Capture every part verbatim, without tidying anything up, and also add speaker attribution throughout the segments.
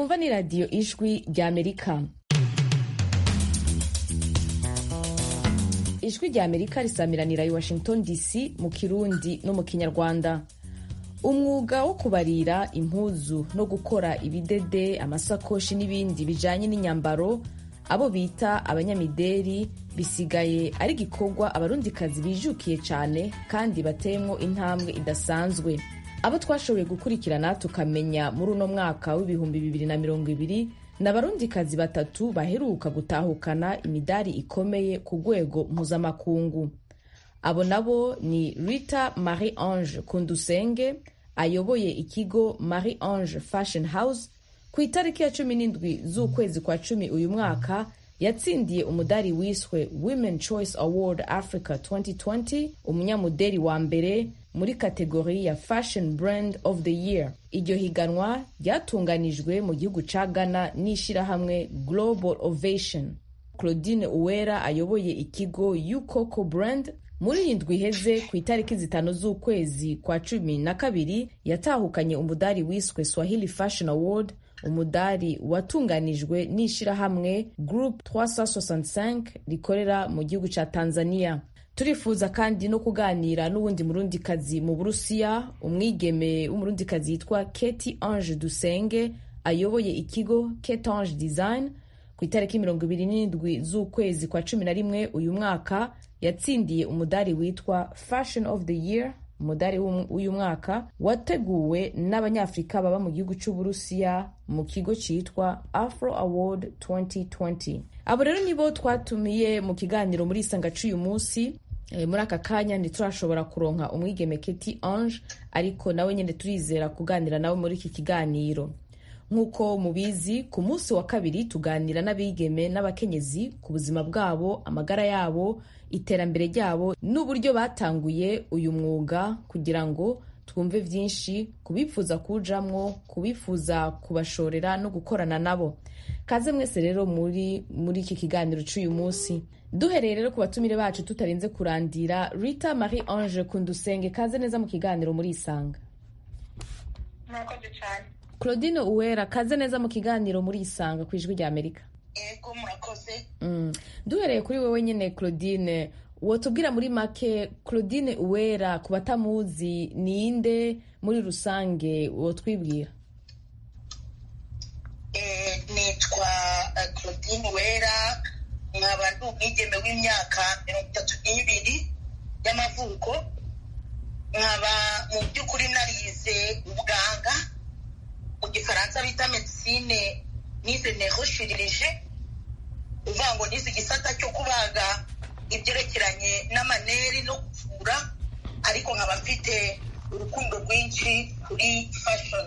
Speaker 1: mwumva ni radiyo ijwi rya Amerika. Ijwi rya Amerika risamiranira i Washington D C mu Kirundi no mu Kinyarwanda. Umwuga wo kubarira impuzu no gukora ibidede, amasakoshi n'ibindi bijanye n'inyambaro, abo bita abanyamideri, bisigaye ari gikorwa abarundikazi bijukiye cyane kandi bateyemwo intambwe idasanzwe. Abo twashoboye gukurikirana tukamenya muri uno mwaka w'ibihumbi bibiri na mirongo ibiri n'abarundikazi batatu baheruka gutahukana imidari ikomeye ku rwego mpuzamakungu. Abo nabo ni Rita Marie Ange Kundusenge ayoboye ikigo Marie Ange Fashion House. Ku itariki ya cumi n'indwi z'ukwezi kwa cumi uyu mwaka yatsindiye umudari wiswe Women Choice Award Africa twenty twenty, umunyamuderi wa mbere muri kategori ya Fashion Brand of the Year. Iryo higanwa ryatunganijwe mu gihugu ca Ghana n'ishirahamwe Global Ovation. Claudine Uwera ayoboye ikigo Ukoko Brand muri indwi iheze ku itariki zitanu z'ukwezi kwa cumi na kabiri yatahukanye umudari wiswe Swahili Fashion Award, umudari watunganijwe n'ishirahamwe Group trois cent soixante-cinq rikorera mu gihugu ca Tanzania. Turifuza kandi no kuganira n'uwundi murundikazi mu Burusiya, umwigeme w'umurundikazi yitwa Keti Ange Dusenge ayoboye ikigo Keti Ange Design. Ku itariki mirongo ibiri n'indwi z'ukwezi kwa cumi na rimwe uyu mwaka yatsindiye umudari witwa Fashion of the Year, umudari w'uyu mwaka wateguwe n'abanyafrika baba mu gihugu c'Uburusiya mu kigo citwa Afro Award twenty twenty. Abo rero nibo twatumiye mu kiganiro muri isanga c'uyu munsi. E, muri aka kanya ntiturashobora kuronka umwigeme Keti Ange, ariko nawe nyene turizera kuganira nawe muri iki kiganiro. Nkuko mubizi, ku munsi wa kabiri tuganira n'abigeme n'abakenyezi ku buzima bwabo, amagara yabo, iterambere ryabo n'uburyo batanguye uyu mwuga, kugira ngo twumve vyinshi kubifuza kujamwo, kubifuza kubashorera no gukorana nabo. Kaze mwese rero muri muri iki kiganiro c'uyu munsi. Duhereye rero ku batumire bacu tutarinze kurandira, Rita Marie Ange Kundusenge, kaze neza mu kiganiro muri isanga.
Speaker 2: Murakoze cyane.
Speaker 1: Claudine Uwera, kaze neza mu kiganiro muri isanga ku ijwi rya Amerika.
Speaker 2: Ego murakoze.
Speaker 1: Mm. Duhereye kuri wewe nyene Claudine, wotubwira muri make Claudine Uwera ku batamuzi ninde muri rusange wotwibwira?
Speaker 2: Eh nitwa uh, Claudine Uwera, nkaba ndi umwigeme w'imyaka mirongo itatu n'ibiri y'amavuko. Nkaba mu by'ukuri narize ubuganga, mu gifaransa bita medicine, nize neurochirurgie, uvuga ngo nize igisata cyo kubaga ibyerekeranye n'amaneri no kuvura, ariko nkaba mfite urukundo rwinshi kuri fashion.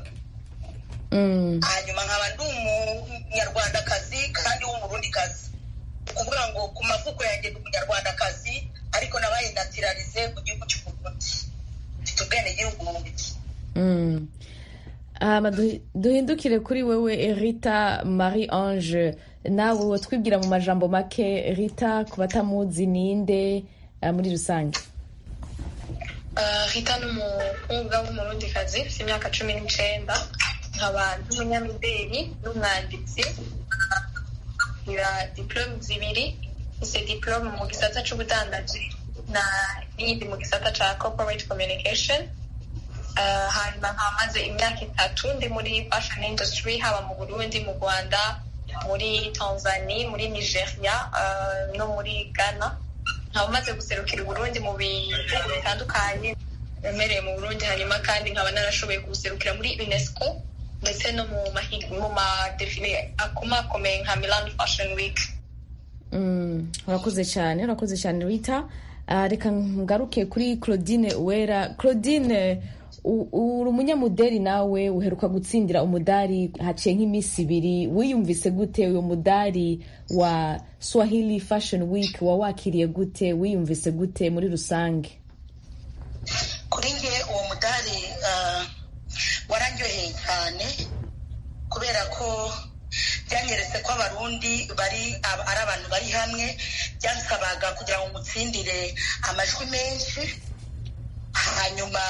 Speaker 1: Mm.
Speaker 2: Hanyuma nkaba ndi umunyarwandakazi kandi w'umurundikazi, ukuvuga ngo ku mavuko yanjye ndi umunyarwandakazi ariko nabaye naturalize mu gihugu cy'Uburundi, mfite ubwenegihugu bubiri.
Speaker 1: Mm. Um, duhindukire kuri wewe Rita Marie Ange, nawe wotwibwira mu majambo make Rita ku batamuzi ninde uh, muri rusange?
Speaker 3: Uh, Rita ni umukobwa w'umurundikazi ufite imyaka cumi n'icenda, nkaba ndi umunyamideli n'umwanditsi, ngira diplome zibiri, ise diplome mu gisata c'ubudandaji na n'iyindi mu gisata ca corporate communication. Uh, hanyuma nkamaze imyaka itatu ndi muri fashion industry, haba mu Burundi, mu Rwanda, muri Tanzania, muri Nigeria, uh, no muri Ghana. Nkaba maze guserukira Burundi mu bihugu bitandukanye bemereye mu Burundi, hanyuma kandi nkaba narashoboye guserukira muri UNESCO ndetse no mu mahigwa mu madefile akomakomeye nka Milan Fashion Week.
Speaker 1: Mm, urakoze cyane, urakoze cyane Rita. Uh, reka ngaruke kuri Claudine Uwera. Claudine, uri umunyamuderi nawe uheruka gutsindira umudari haciye nk'imisi ibiri, wiyumvise gute uyo mudari wa Swahili Fashion Week? Wawakiriye gute? Wiyumvise gute muri rusange?
Speaker 2: Kuri nge uwo mudari uh, warandyoheye cyane, kubera ko byanyeretse ko abarundi bari ari abantu bari hamwe. Byansabaga kugira ngo mutsindire amajwi menshi, hanyuma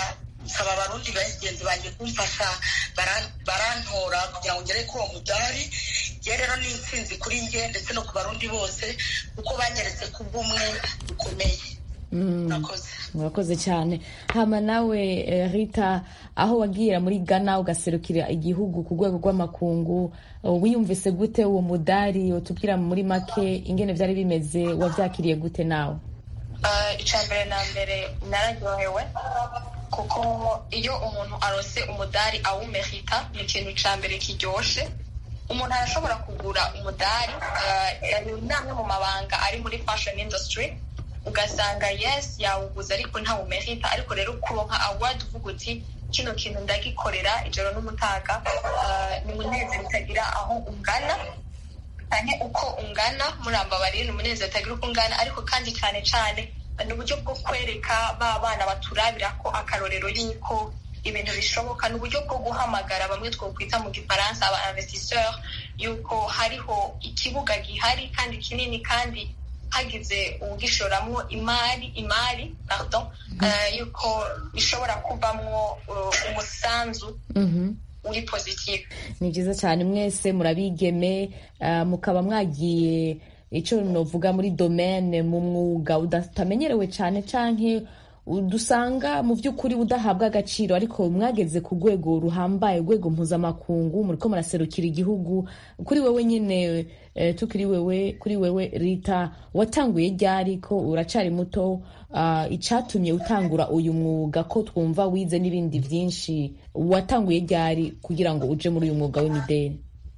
Speaker 2: nsaba abarundi bagenzi banjye kumfasha barantora kugira ngo ngere kuri uwo mudari. Njye rero ni intsinzi kuri njye ndetse no ku barundi bose kuko banyeretse ku bw'umwe bukomeye.
Speaker 1: murakoze cyane. hama nawe Rita, aho wagira muri Ghana ugaserukira igihugu ku rwego rw'amakungu, wiyumvise gute uwo mudari? utubwira muri make ingene byari bimeze, wabyakiriye gute nawe?
Speaker 3: icya mbere na mbere nararyohewe kuko iyo umuntu arose umudari awumerita ni ikintu cya mbere kiryoshe. umuntu arashobora kugura umudari, ni amwe mu mabanga ari muri fashion industry, ugasanga yes yawuguze ariko ntawumerita. ariko rero kuronka award uvuga uti kino kintu ndagikorera ijoro n'umutaga, ni umunezero utagira aho ungana cyane uko ungana. murambabarira, ni umunezero utagira uko ungana, ariko kandi cyane cyane ni uburyo bwo kwereka ba bana baturabira ko akarorero y'uko ibintu bishoboka. ni uburyo bwo guhamagara bamwe twokwita mu gifaransa aba investisseur, yuko hariho ikibuga gihari kandi kinini, kandi hagize ugishoramwo imari imari pardon uh, yuko bishobora kuvamwo uh, umusanzu mm-hmm. uri positive.
Speaker 1: Ni byiza cyane. mwese murabigeme, uh, mukaba mwagiye icyo novuga muri domaine mu mwuga udamenyerewe cyane canke dusanga mu by'ukuri udahabwa agaciro, ariko mwageze ku rwego ruhambaye, urwego mpuzamakungu, muriko muraserukira igihugu. kuri wewe nyine eh, tukiri wewe kuri wewe Rita, watanguye ryari? ko uracari muto, uh, icatumye utangura uyu mwuga, ko twumva wize n'ibindi byinshi, watanguye ryari kugira ngo uje muri uyu mwuga w'imideli?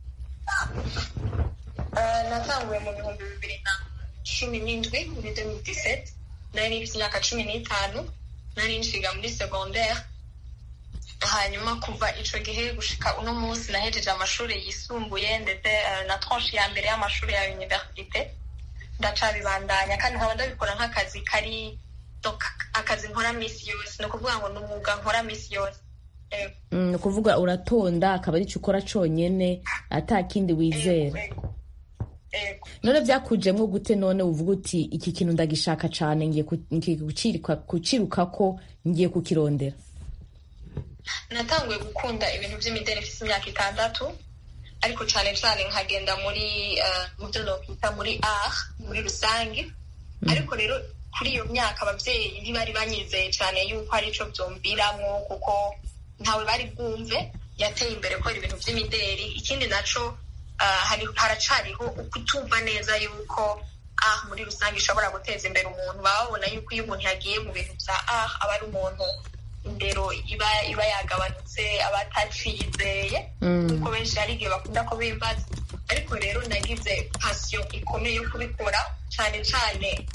Speaker 3: uh, natanguye mu bihumbi bibiri na cumi n'indwi muri deux mille dix-sept. nari nifite imyaka cumi n'itanu, nari nshiga muri secondaire. hanyuma kuva ico gihe gushika uno munsi nahejeje amashuri yisumbuye ndetse uh, na tranche ya mbere y'amashuri ya université. ndacabibandanya kandi nkaba ndabikora nk'akazi kari akazi nkora misi yose, ni ukuvuga ngo ni umwuga nkora misi yose.
Speaker 1: ni ukuvuga uratonda akaba ari cyo ukora conyene ata kindi wizera. none byakujemwo gute none uvuga uti iki kintu ndagishaka cane, ngiye kuciruka ko ngiye kukirondera?
Speaker 3: natanguye gukunda ibintu by'imideli mfise imyaka itandatu, ariko cane cane nkagenda muri mu byo nokwita muri art muri rusange. ariko rero kuri iyo myaka abavyeyi ntibari banyizeye cane yuko ari ico vyumviramwo, kuko ntawe bari bwumve yateye imbere ko ibintu by'imideli. ikindi naco Uh, hari haracariho ukutumva neza yuko ah muri rusange ishobora guteza imbere umuntu. baba babona yuko iyo umuntu yagiye mu bintu bya ah aba ari umuntu imbero iba iba yagabanutse, aba atacizeye kuko benshi hari igihe bakunda ko bimbaza. ariko rero nagize passion ikomeye yo kubikora cyane cyane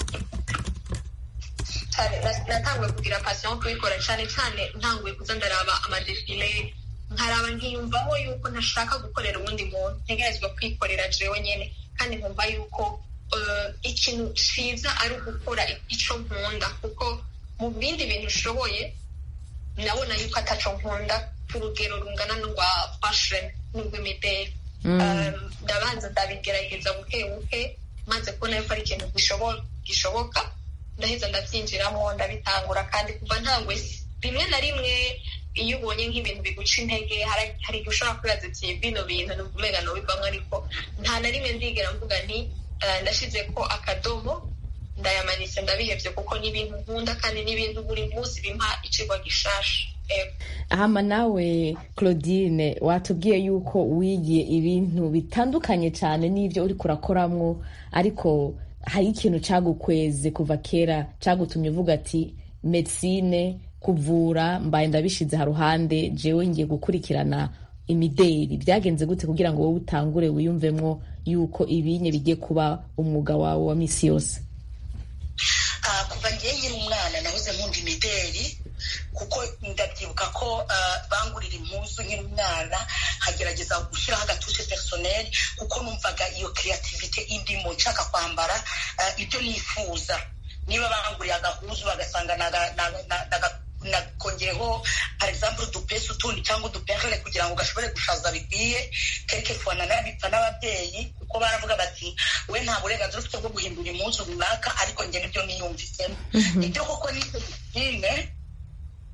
Speaker 3: natanguye kugira passion yo kubikora cyane cyane ntanguye kuza ndaraba amadefile, nkaraba nkiyumvamo yuko ntashaka gukorera uwundi muntu, ntegerezwa kwikorera jewe nyene. kandi nkumva yuko ikintu ciza ari ugukora ico nkunda, kuko mu bindi bintu ushoboye nabona yuko ataco nkunda ku rugero rungana n'urwa fashion n'urw'imideli. ndabanza ndabigerageza buke buke, maze kubona yuko ari ikintu gishoboka ndaheza ndavyinjiramo ndabitangura. kandi kuva ntangwe rimwe na rimwe iyo ubonye nk'ibintu biguca intege, hari igihe ushobora kwibaza ati bino bintu ni ukumenya nobivamwo, ariko nta na rimwe ndigera mvuga nti ndashize ko akadomo ndayamanitse ndabihevye, kuko n'ibintu nkunda kandi n'ibintu buri munsi bimpa icigwa gishasha.
Speaker 1: Hama nawe Claudine, watubwiye yuko wigiye ibintu bitandukanye cyane n'ivyo uriko urakoramwo, ariko hari ikintu cagukweze kuva kera cagutumye uvuga ati medicine, kuvura mbaye ndabishize ha ruhande, jewe ngiye gukurikirana imideli? byagenze gute kugira ngo wowe utangure wiyumvemwo yuko ibinye bigiye kuba umwuga wawe wa misi yose?
Speaker 2: uh, kuva ngiye nkiri umwana nahoze nkunda imideli, kuko ndabyibuka ko uh, bangurira impuzu nkiri umwana hagerageza gushyiraho agatushe personnel, kuko numvaga iyo creativity indimo nshaka kwambara uh, ibyo nifuza. niba banguriye agahuzu bagasanga nakongereho par exemple udupesi utundi cyangwa uduperle kugira ngo gashobore gushaza bikwiye, quelque fois nanabipfa n'ababyeyi, kuko baravuga bati we nta burenganzira ufite bwo guhindura impuzu runaka, ariko njye nibyo niyumvisemo. ibyo koko ni discipline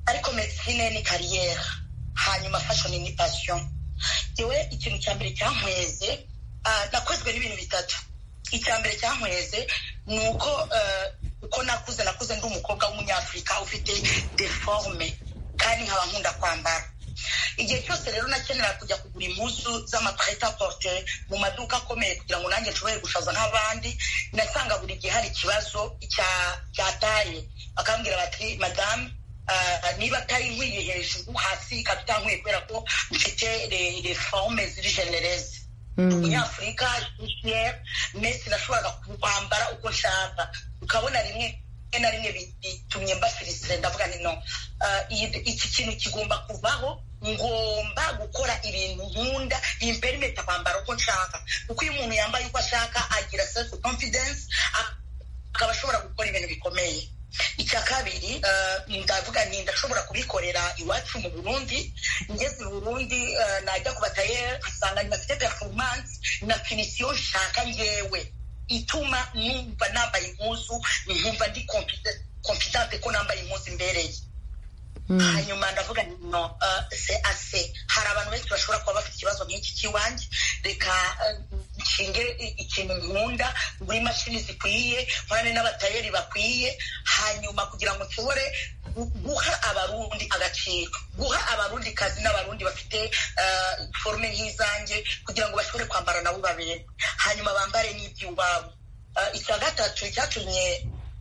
Speaker 2: ariko medicine ni kariyeri, hanyuma fashion ni passion. Yewe ikintu cya mbere cyankweze, nakozwe n'ibintu bitatu. Icya mbere cyankweze ni uko uko nakuze nakuze ndi umukobwa w'umunyafurika ufite deforme kandi nkaba nkunda kwambara. Igihe cyose rero nakenera kujya kugura impuzu z'amaprêt-à-porter mu maduka akomeye kugira ngo nanjye nshobore gushaza nk'abandi, nasanga buri gihe hari ikibazo cya taye. Bakambwira bati madame, niba atari nkwiye hejuru, hasi ikaba itankuye kubera ko mfite les formes ziri genereuses. Umunyafurika mais sinashoboraga kwambara uko nshaka, ukabona rimwe na rimwe bitumye mbafilisire. Ndavuga nti no, iki kintu kigomba kuvaho, ngomba gukora ibintu nkunda imperimeta kwambara uko nshaka, kuko iyo umuntu yambaye uko ashaka agira self confidence, akaba ashobora gukora ibintu bikomeye. Icya kabiri, ndavuga nti ndashobora kubikorera iwacu mu Burundi. Ngeze mu Burundi najya ku bataye asanga bafite performance na finition nshaka ngewe, ituma numva nambaye impuzu nkumva ndi confidente ko nambaye impuzu imbereye. Hanyuma ndavuga nti no, c'est assez. Hari abantu benshi bashobora kuba bafite ikibazo nk'iki kiwanjye, reka nshinge ikintu nkunda, ngure imashini zikwiye, nkorane n'abatayeri bakwiye, hanyuma kugira ngo nshobore guha abarundi agaciro, guha abarundi kazi n'abarundi bafite forme nk'izanjye, kugira ngo bashobore kwambara nabo babere, hanyuma bambare n'iby'iwabo. Icya gatatu cyatumye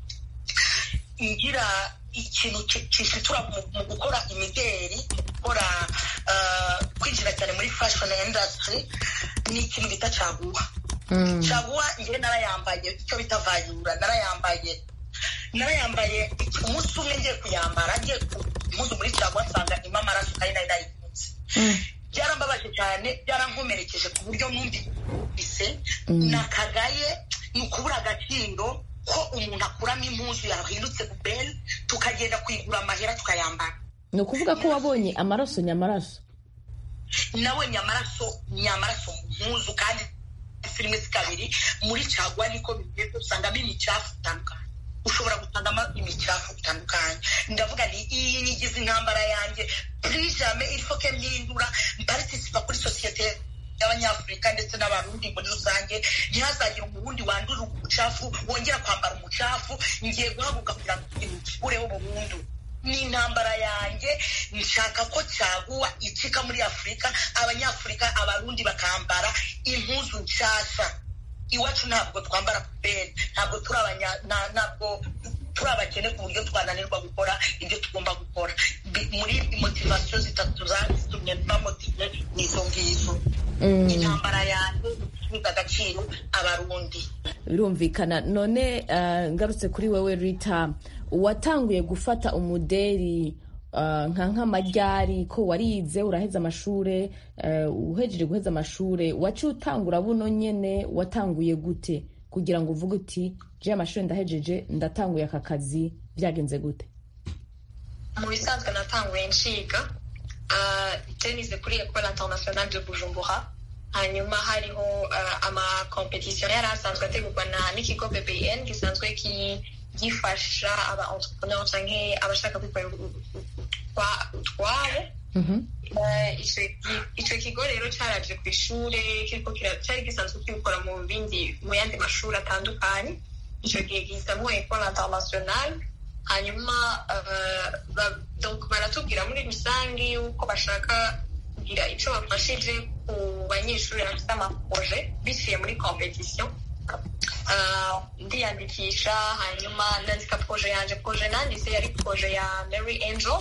Speaker 2: ngira ikintu kishitura mu gukora imideri, mu gukora kwinjira cyane muri fashion industry, ni ikintu bita caguwa. Caguwa njye narayambaye, icyo bita vayura narayambaye. Narayambaye umunsi umwe ngiye kuyambara, ngiye impuzu muri caguwa nsanga ima amaraso kandi nari nayipfutse. Byarambabaje cyane, byarankomerekeje ku buryo numvise nakagaye, ni ukubura agaciro ko umuntu akuramo impuzu yahindutse bubeli, tukagenda kuyigura amahera tukayambara.
Speaker 1: Ni ukuvuga ko wabonye amaraso nyamaraso?
Speaker 2: Nabonye amaraso nyamaraso mu mpuzu, kandi filime zikabiri muri caguwa niko bigeze, usangamo imicafu itandukanye, ushobora gusangamo imicafu itandukanye. Ndavuga ni iyi nigize intambara yanjye, plus jamais il faut que mpindura mparticipa kuri societe y'Abanyafurika ndetse n'abarundi muri rusange. Ntihazagire umurundi wandura umucafu wongera kwambara umucafu, ngiye guhaguka kugira ngo ureho burundu. Ni intambara yanjye, nshaka ko caguwa icika muri Afurika, Abanyafurika abarundi bakambara impuzu nshasha. Iwacu ntabwo twambara pubeli, ntabwo turi abanya ntabwo turi abakene ku buryo twananirwa gukora ibyo tugomba gukora. Muri motivasiyo zitatu zatumye bamotive nizo ngizo. Intambara yanjye ikibuga agaciro abarundi.
Speaker 1: Birumvikana. None ngarutse kuri wewe Rita, watanguye gufata umuderi nka nk'amajyari, ko warize uraheza amashure, uhejeje guheza amashure wacu utangura buno nyene, watanguye gute kugira ngo uvuge uti je amashure ndahejeje ndatanguye aka kazi, byagenze gute?
Speaker 3: Mu bisanzwe natanguye nshiga tenize kuri École Internationale de Bujumbura, hanyuma hariho ama competition yari asanzwe ategurwa n'ikigo B B N gisanzwe gifasha aba entrepreneurs canke abashaka kwikorera utwabo. Ico kigo rero caraje ku ishure, kiriko cyari gisanzwe kibikora mu bindi mu yandi mashuri atandukanye. Ico gihe gisamwo École Internationale, hanyuma donc baratubwira muri rusange yuko bashaka kugira ico bafashije ku banyeshuri bafite amaproje biciye muri competition. Ndiyandikisha, hanyuma nandika proje yanje. Proje nanditse yari proje ya Mary Angel,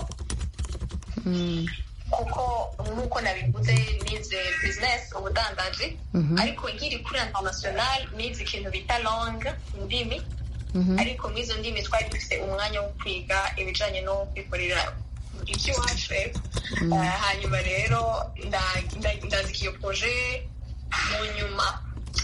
Speaker 3: kuko nk'uko nabivuze nize business, ubudandaji, ariko nkiri kuri international nize ikintu bita langue, indimi, ariko muri izo ndimi twari dufite umwanya wo kwiga ibijanye no kwikorera iby'iwacu. Hanyuma rero ndandika iyo proje, mu nyuma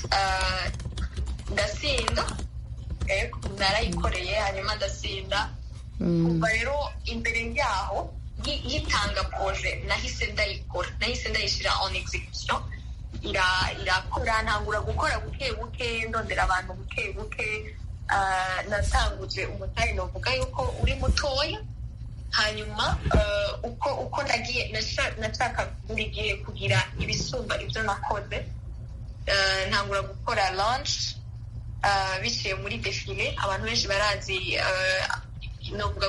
Speaker 3: ndasinda, narayikoreye, hanyuma ndasinda. Kuva rero imbere yaho yitanga proje nahise ndayikora, nahise ndayishyira en execution, irakora, ntangura gukora buke buke, ndondera abantu buke buke. Natanguje umutari novuga yuko uri mutoya, hanyuma uko uko nagiye nashaka buri gihe kugira ibisumba ibyo nakoze, ntangura gukora launch biciye muri defile. Abantu benshi barazi novuga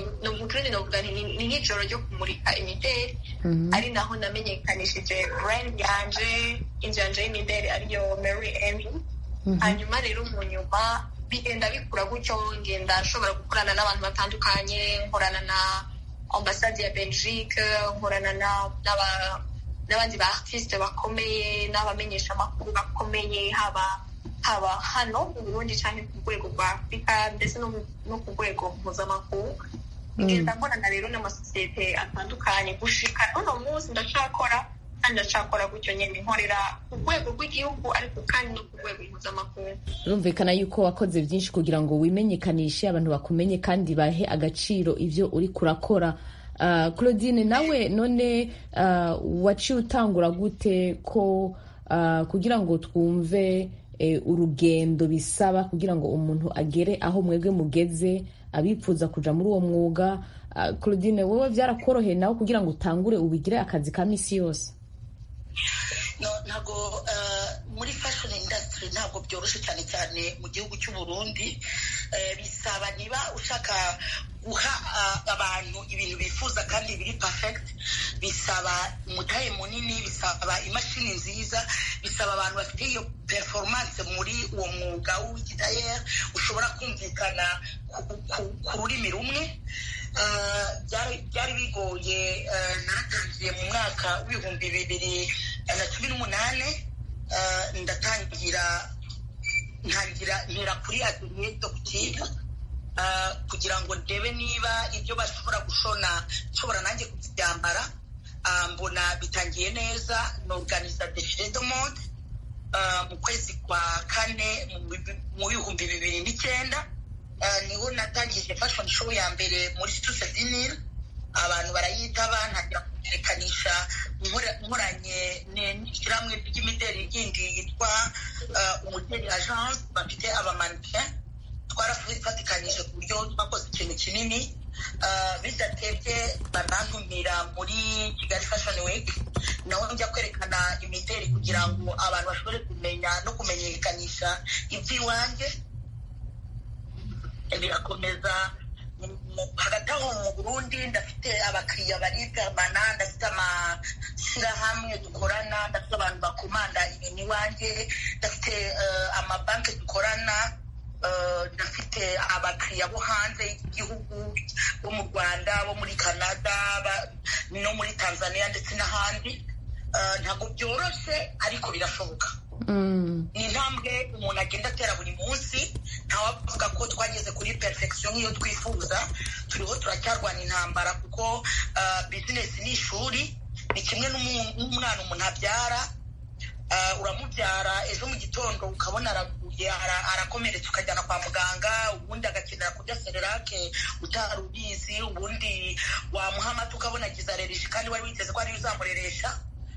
Speaker 3: ni nk'ijoro ryo kumurika imideli, ari naho namenyekanishije brand yanje, inzu yanje y'imideli ariyo Mary Amy. Hanyuma rero mu nyuma bigenda bikura gutyo, ngenda nshobora gukorana n'abantu batandukanye, nkorana na ambasade ya Belgique, nkorana n'abandi ba artiste bakomeye n'abamenyesha amakuru bakomeye, haba haba hano mu Burundi cyane ku rwego rwa Afurika ndetse no ku rwego mpuzamakungu. Ngenda nkorana rero n'amasosiyete atandukanye gushika uno munsi ndacakora kandi ndacakora gutyo nyine, nkorera ku rwego rw'igihugu ariko kandi no ku rwego mpuzamakungu.
Speaker 1: Urumvikana yuko wakoze byinshi kugira ngo wimenyekanishe, abantu bakumenye kandi bahe agaciro ivyo uri kurakora. Uh, Claudine, nawe none uh, waciye utangura gute ko uh, kugira ngo twumve eh, urugendo bisaba kugira ngo umuntu agere aho mwebwe mugeze, abipfuza kuja muri uwo mwuga? uh, Claudine, wowe vyarakoroheye nawe kugira ngo utangure ubigire akazi ka misi yose?
Speaker 2: No, ntago uh, muri fashion industry ntabwo byoroshe cyane cyane mu gihugu cy'u Burundi. Uh, bisaba niba ushaka guha uh, abantu ibintu bifuza kandi biri perfect, bisaba umutahe munini, bisaba imashini nziza, bisaba abantu bafite iyo performance muri uwo mwuga w'igitayeri ushobora kumvikana ku rurimi rumwe. Byari bigoye. Naratangiye mu mwaka w'ibihumbi bibiri na cumi n'umunani, ndatangira ntangira ntera kuri atelier doctive kugira ngo ndebe niba ibyo bashobora gushona nshobora nanjye kubyambara. Mbona bitangiye neza, n'organiza défilé de mode mu kwezi kwa kane mu bihumbi bibiri n'icyenda. Niho natangije fashion show ya mbere muri Studio Vinil. Abantu barayitaba, ntangira kumenyekanisha nkoranye n'ishyirahamwe ry'imideli ryindi yitwa Umudeli Agence, bafite abamannequin. Twarafatikanyije ku buryo twakoze ikintu kinini. Bidatebye banantumira muri Kigali Fashion Week, naho njya kwerekana imideli kugira ngo abantu bashobore kumenya no kumenyekanisha iby'iwanjye. Birakomeza. Hagati aho mu Burundi ndafite abakiriya barigamana, ndafite amashyirahamwe dukorana, ndafite abantu bakomanda ibintu iwanjye, ndafite amabanki dukorana, ndafite abakiriya bo hanze y'igihugu, bo mu Rwanda, bo muri Canada, no muri Tanzania ndetse n'ahandi. Ntabwo byoroshye ariko birashoboka. Ni intambwe umuntu agenda atera buri munsi. Ntawavuga ko twageze kuri perfection nk'iyo twifuza, turiho turacyarwana intambara kuko business ni ishuri. Ni kimwe n'umwana umuntu abyara. Uramubyara ejo mu gitondo ukabona araguye, arakomeretse, ukajyana kwa muganga, ubundi agakenera kurya serelake utari ubizi, ubundi wamuha amata ukabona agize allergie kandi wari witeze ko ariyo uzamureresha.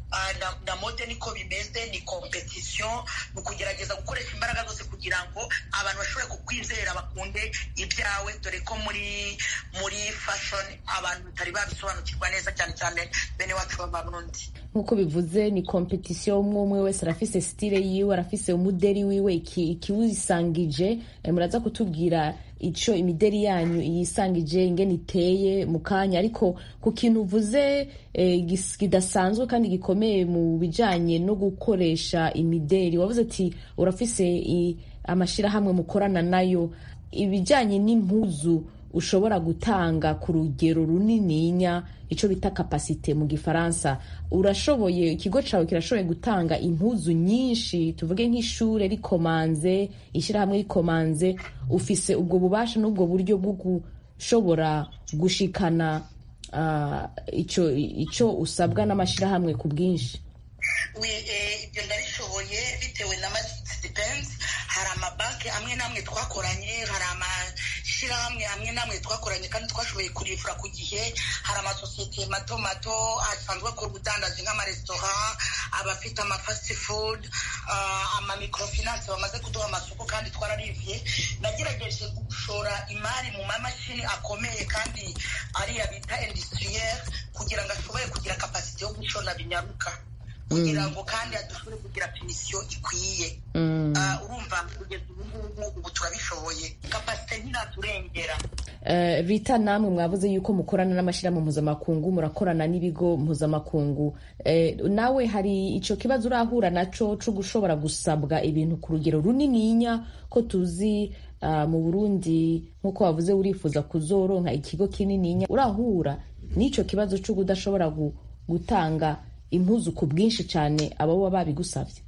Speaker 2: Na mode niko bimeze, ni competition, ni ukugerageza gukoresha imbaraga zose kugira ngo abantu bashobore kukwizera, bakunde ibyawe, dore ko muri muri fashion abantu batari babisobanukirwa neza, cyane cyane bene wacu b'Abarundi.
Speaker 1: Nkuko bivuze ni competition, umwe umwe wese arafise style yiwe, arafise umudeli wiwe ikiwisangije. Muraza kutubwira ico imideli yanyu yisangije ingene iteye mu kanya, ariko ku kintu uvuze kidasanzwe kandi gikomeye mu bijanye no gukoresha imideli, wavuze ati urafise amashirahamwe mukorana nayo. Ibijanye n'impuzu ushobora gutanga ku rugero runininya, ico bita capacité mu gifaransa, urashoboye, ikigo cawe kirashoboye gutanga impuzu nyinshi, tuvuge nk'ishure rikomanze, ishirahamwe rikomanze, ufise ubwo bubasha n'ubwo buryo bwo gushobora gushikana uh, ico ico usabwa n'amashirahamwe ku bwinshi?
Speaker 2: Oui, ibyo ndabishoboye bitewe na depends. Hari amabanki amwe namwe twakoranye, hari amashirahamwe amwe namwe twakoranye kandi twashoboye kurifura ku gihe. Hari amasosiyete mato mato asanzwe akora ubudandaji nk'amaresitora, abafite ama fast food, uh, ama microfinance bamaze kuduha amasoko kandi twararivye. nagerageje gushora imari mu mamashini akomeye kandi ariya bita industriel kugira ngo ashobore kugira kapasite yo gushona binyaruka kugira ngo kandi adashobore kugira pinisiyo ikwiye. Urumva kugeza ubu ngubu ubu turabishoboye, kapasite ntiraturengera.
Speaker 1: Rita, namwe mwavuze yuko mukorana n'amashyirahamwe mpuzamakungu, murakorana n'ibigo mpuzamakungu. Nawe hari icyo kibazo urahura nacyo cyo gushobora gusabwa ibintu ku rugero runininya, ko tuzi mu Burundi nk'uko wavuze urifuza kuzoronka ikigo kinininya, urahura n'icyo kibazo cyo kudashobora gutanga impuzu ku bwinshi cyane aba baba babigusabye?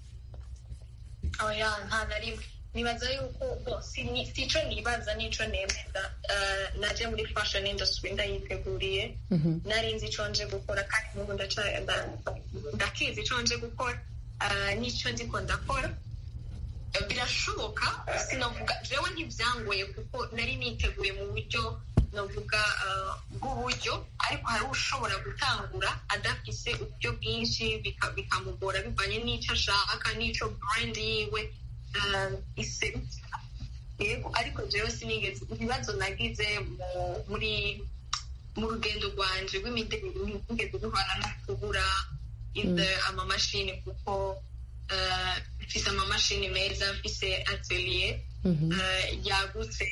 Speaker 3: Oya, nta na rimwe. Nibaza yuko si ico nibaza n'ico nemeza. Naje muri fashion industry ndayiteguriye, nari nzi ico nje gukora kandi n'ubu ndakizi ico nje gukora, n'ico ndiko ndakora. Birashoboka, sinavuga jewe ntibyangoye kuko nari niteguye mu buryo novuga bw'uburyo, ariko hari ushobora gutangura adafise uburyo bwinshi bikamugora bivanye n'ico ashaka n'ico brand yiwe iserukira. Yego, ariko jewe sinigeze, ibibazo nagize muri mu rugendo rwanje rw'imideli ntigeze duhana no kubura amamashini kuko mfise amamashini meza, mfise atelier yagutse,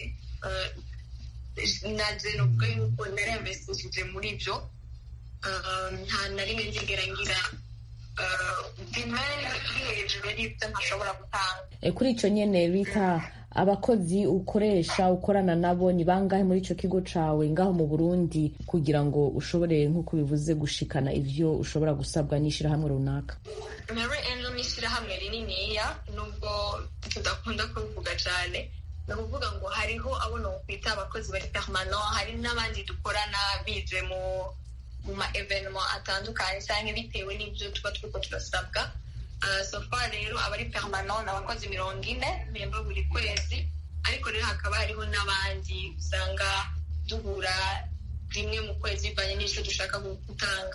Speaker 3: naje novuga yuko naremvesishije muri byo, nta na rimwe nzigera ngira demand iri hejuru y'ibyo ntashobora gutanga.
Speaker 1: Kuri icyo nyene Rita, abakozi ukoresha ukorana nabo ni bangahe muri icyo kigo cawe ngaho mu Burundi kugira ngo ushobore nk'uko bivuze gushikana ivyo ushobora gusabwa n'ishirahamwe runaka?
Speaker 3: Mary Endo ni ishirahamwe rininiya, nubwo tudakunda kubivuga cyane. Ni ukuvuga ngo hariho abo nokwita abakozi bari permanent, hari n'abandi dukorana bije mu mu ma evenement atandukanye cyangwa bitewe n'ibyo tuba turiko turasabwa. So far rero abari permanent n'abakozi mirongo ine bemba buri kwezi, ariko rero hakaba hariho n'abandi usanga duhura rimwe mu kwezi bivanye n'icyo dushaka gutanga.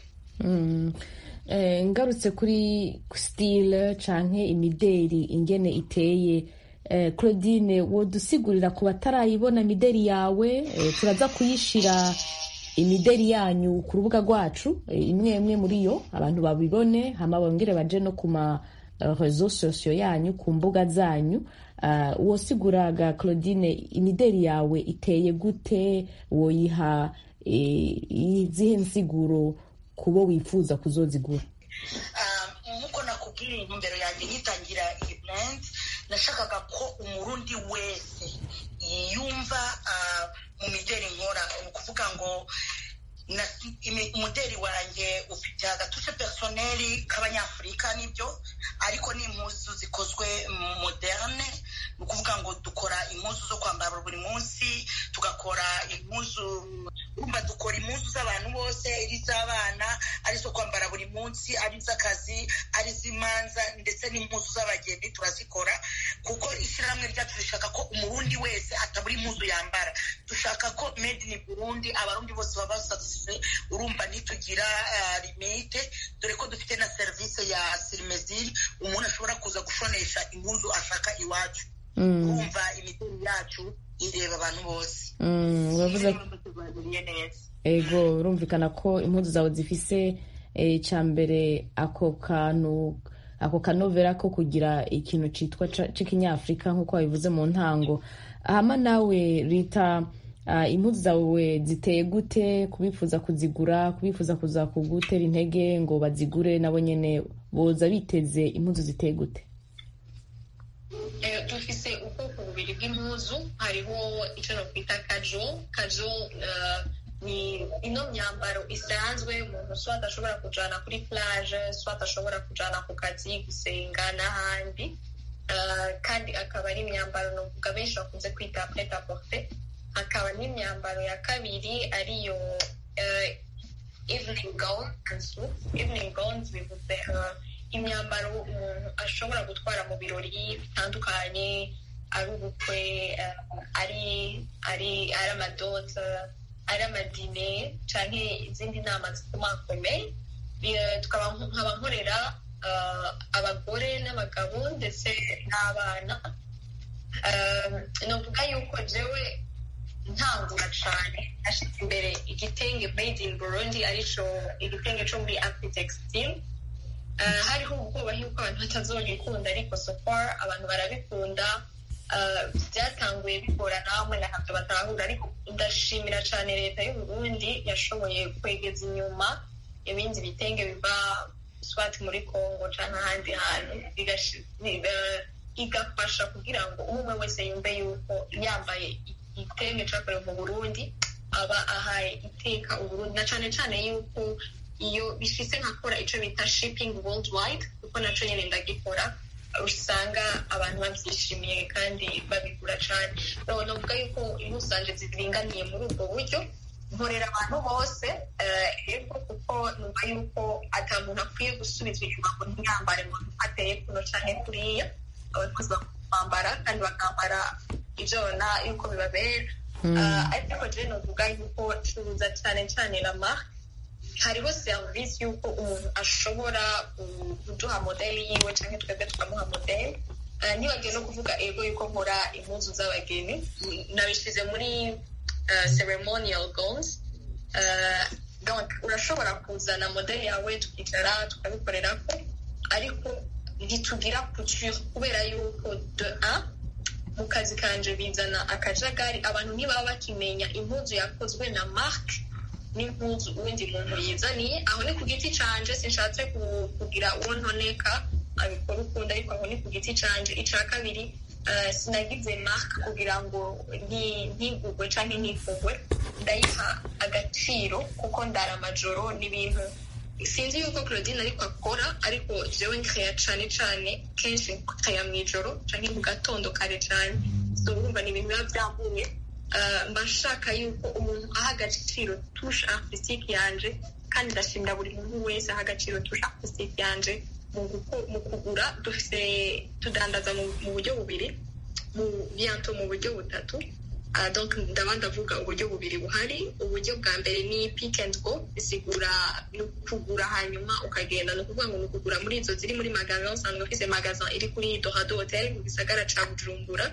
Speaker 1: Ngarutse kuri style canke imideri ingene iteye, Claudine, wodusigurira ku batarayibona imideri yawe? Turaza kuyishira imideri yanyu ku rubuga rwacu, imwe imwe muri yo abantu babibone, hama bongere baje no ku ma réseaux sociaux yanyu, ku mbuga zanyu. Wosiguraga Claudine, imideri yawe iteye gute? Woyiha izihe nsiguro kubo wifuza kuzozigura?
Speaker 2: Nkuko nakubwiye imbere yanjye nyitangira iyi brand, nashakaga ko umurundi wese yiyumva mu mideri nkora. Ni ukuvuga ngo umuderi wanjye ufite agatushe personnel k'abanyafurika nibyo, ariko ni impuzu zikozwe moderne. Ni ukuvuga ngo dukora impuzu zo kwambara buri munsi, tugakora impuzu, urumva dukora impuzu z'abantu bose, ari iz'abana, ari izo kwambara buri munsi, ari iz'akazi, ari iz'imanza, ndetse n'impuzu z'abageni turazikora, kuko ishyirahamwe ryacu rishaka ko umurundi wese atabura impuzu yambara. Dushaka ko made in Burundi, abarundi bose baba satisfait. Urumva ntitugira limite, dore ko dufite na service ya Sirimeziri, umuntu ashobora kuza gushonesha impuzu ashaka iwacu. Urumva imideri yacu ireba abantu bose.
Speaker 1: Uravuze ego, urumvikana ko impuzu zawe zifise icyambere ako kantu, ako kanovera ko kugira ikintu citwa c'ikinyafrika nk'uko wabivuze mu ntango. Hama nawe Rita, impuzu zawe ziteye gute? Kubifuza kuzigura, kubifuza kuza kugutera intege ngo bazigure nabo nyene boza biteze impuzu ziteye gute?
Speaker 3: Dufise ubwoko bubiri bw'impuzu, hariho icyo nokwita kajo. Kajo ni ino myambaro isanzwe umuntu swat ashobora kujana kuri plage, swat ashobora kujana ku kazi, gusenga n'ahandi, kandi akaba ari imyambaro novuga benshi bakunze kwita prêt à porter. Hakaba n'imyambaro ya kabiri ariyo evening gown. Evening gowns bivuze imyambaro umuntu ashobora gutwara mu birori bitandukanye, ari ubukwe, ari ari ari amadote, ari amadine canke izindi nama zikomakomeye. Tukaba nkaba nkorera abagore n'abagabo ndetse n'abana. novuga yuko jewe ntangura cane ashitse imbere igitenge made in Burundi arico igitenge co muri Afritextile. Uh, hariho ubwoba yuko abantu batazogikunda ariko so far abantu barabikunda. Byatanguye uh, bigora namwe na ntabyo batahura, ariko ndashimira cane leta y'u Burundi yashoboye kwegeza inyuma ibindi bitenge biva swat muri Congo canke ahandi hantu igafasha kugira ngo umwe wese yumve yuko yambaye igitenge cakorewe mu Burundi aba ahaye iteka Uburundi, na cane cane yuko iyo bishitse nkakora ico bita shipping worldwide, kuko naco nyene ndagikora, usanga abantu bavyishimiye kandi babigura cane. So novuga yuko impusanje ziringaniye muri ubwo buryo, nkorera abantu bose yego, kuko numva yuko ata muntu akwiye gusubizwa inyuma ngo ntiyambare ngo ateye kuno canke kuriya. Abantu bose bakambara kandi bakambara ivyo na yuko bibabera. Ariko je novuga yuko curuza cane cane la marque. Hariho service yuko umuntu ashobora kuduha modeli yiwe canke twebwe tukamuha modeli. Ntibagiye no kuvuga ego yuko nkora impuzu z'abageni, nabishize muri ceremonial gowns. Donc urashobora kuzana modeli yawe tukicara tukabikorerako, ariko ntitugira couture kubera yuko de un mu kazi kanje bizana akajagari, abantu ntibaba bakimenya impuzu yakozwe na marque n'impuzu uwundi muntu yizaniye. Aho ni ku giti canje, sinshatse kugira uwo ntoneka abikora ukunda, ariko aho ni ku giti canje. Ica kabiri, sinagize marque kugira ngo ntigugwe canke ntifugwe, ndayiha agaciro kuko ndara amajoro n'ibintu. Sinzi yuko Claudine ariko akora, ariko jewe nkaya cane cane kenshi nkaya mw'ijoro canke mu gatondo kare cane. So urumva ni ibintu biba vyambuye. Mba nshaka yuko umuntu aha agaciro touche artistique yanje, kandi ndashimira buri muntu wese aha agaciro touche artistique yanje mu kugura. Dufise tudandaza mu buryo bubiri, bientôt mu buryo butatu. Donc ndaba ndavuga uburyo bubiri buhari. Uburyo bwa mbere ni pick and go, bisigura ni kugura hanyuma ukagenda, ni ukuvuga ngo ni ukugura muri izo ziri muri magasin. Usanzwe ufise magasin iri kuri Dorado Hotel mu gisagara ca Bujumbura,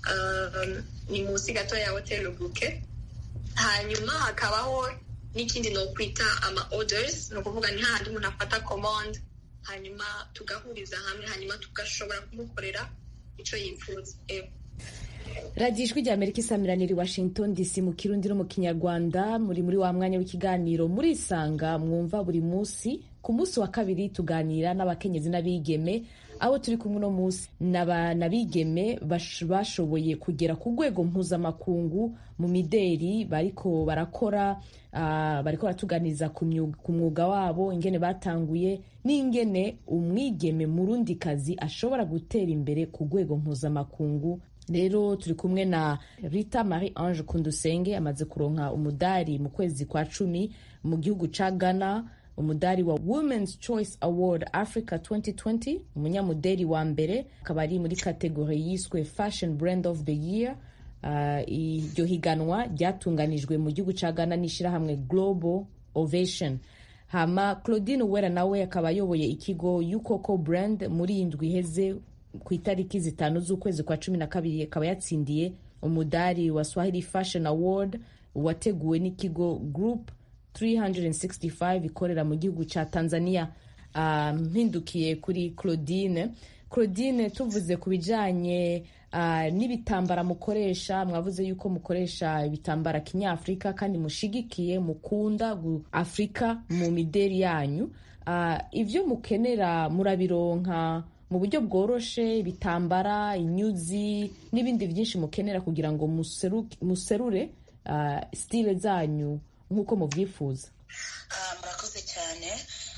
Speaker 3: ni munsi gato ya Hotel Bouquet. Hanyuma hakabaho n'ikindi no kwita ama orders, ni ukuvuga ni hahandi umuntu afata commande hanyuma tugahuriza hamwe, hanyuma tugashobora kumukorera ico yifuza.
Speaker 1: radiyo ijwi rya Amerika isamiraniye i Washington D C mu Kirundi no mu Kinyarwanda. muri muri wa mwanya w'ikiganiro murisanga mwumva buri munsi. Ku munsi wa kabiri tuganira n'abakenyezi n'abigeme, abo turi kumwe no munsi n'abigeme bashoboye kugera ku rwego mpuzamakungu mu mideri bariko barakora. Uh, bariko baratuganiza ku mwuga wabo, ingene batanguye n'ingene umwigeme murundikazi ashobora gutera imbere ku rwego mpuzamakungu. Rero turi kumwe na Rita Marie Ange Kundusenge, amaze kuronka umudari mu kwezi kwa cumi mu gihugu ca Ghana, umudari wa Women's Choice Award Africa twenty twenty, umunyamuderi wa mbere, akaba ari muri kategori yiswe Fashion Brand of the Year. Uh, iryo higanwa ryatunganijwe mu gihugu ca Ghana n'ishirahamwe Global Ovation. Hama Claudine Uwera nawe akaba ayoboye ikigo Yukoko Brand muri indwi iheze ku itariki zitanu z'ukwezi kwa cumi na kabiri, akaba yatsindiye umudari wa Swahili Fashion Award wateguwe n'ikigo Group three sixty-five ikorera mu gihugu ca Tanzania. Mpindukiye um, kuri Claudine. Claudine, tuvuze ku bijanye uh, n'ibitambara mukoresha, mwavuze yuko mukoresha ibitambara kinyafrika kandi mushigikiye mukunda Afrika mu mideri yanyu. Uh, ivyo mukenera murabironka mu buryo bworoshe, ibitambara, inyuzi n'ibindi byinshi mukenera kugira ngo muserure uh, style zanyu nk'uko muvyifuza?
Speaker 2: Murakoze cyane.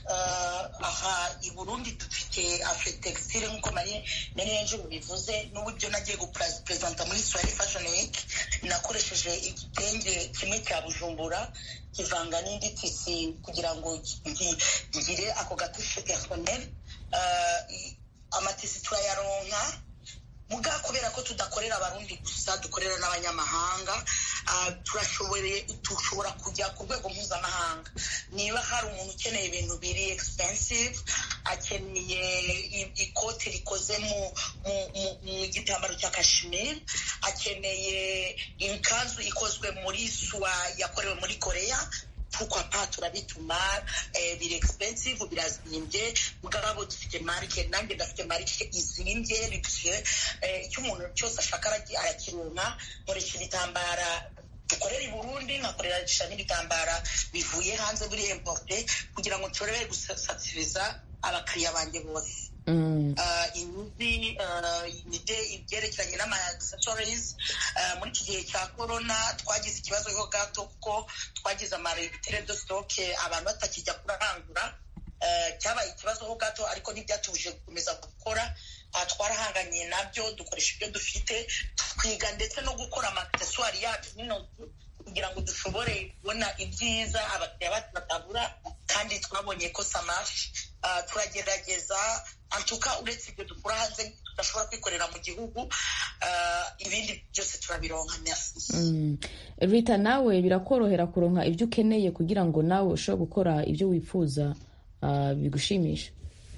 Speaker 2: Aha i Burundi dufite Afritextile nk'uko Marie Nenenje bivuze, n'uburyo nagiye gupresenta muri Swahili Fashion Week nakoresheje igitenge kimwe cya Bujumbura kivanga n'indi tisi kugira ngo ngire ako gatushe personnel. Amatisi turayaronka muga kubera ko tudakorera abarundi gusa dukorera n'abanyamahanga turashobora tushobora kujya ku rwego mpuzamahanga. Niba hari umuntu ukeneye ibintu biri expensive, akeneye ikote rikoze mu mu gitambaro cya kashmir, akeneye ikanzu ikozwe muri soie yakorewe muri Korea, pourquoi pas turabituma biri expensive birazimbye, mugabo dufite marike, nanjye ndafite marike izimbye luxe, icyo umuntu cyose ashaka arakironka. Nkoresha ibitambara dukorera i Burundi, nkakoresha n'ibitambara bivuye hanze biri importe, kugira ngo turebe gusatiriza abakiriya banjye bose. Inyuzi imide ibyerekeranye n'ama accessories. Muri iki gihe cya corona twagize ikibazo ho gato kuko twagize amarebitere de stock, abantu batakijya kurangura, cyabaye ikibazo ho gato, ariko ntibyatuje gukomeza gukora. Twarahanganye nabyo, dukoresha ibyo dufite, twiga ndetse no gukora ama accessoires yacu kugira ngo dushobore kubona ibyiza abakiriya bacu batabura, kandi twabonye ko samashi. Turagerageza antuka uretse ibyo dukora hanze tudashobora kwikorera mu gihugu, ibindi byose turabironka. Merci.
Speaker 1: Rita, nawe birakorohera kuronka ibyo ukeneye kugira ngo nawe ushobore gukora ibyo wifuza bigushimisha?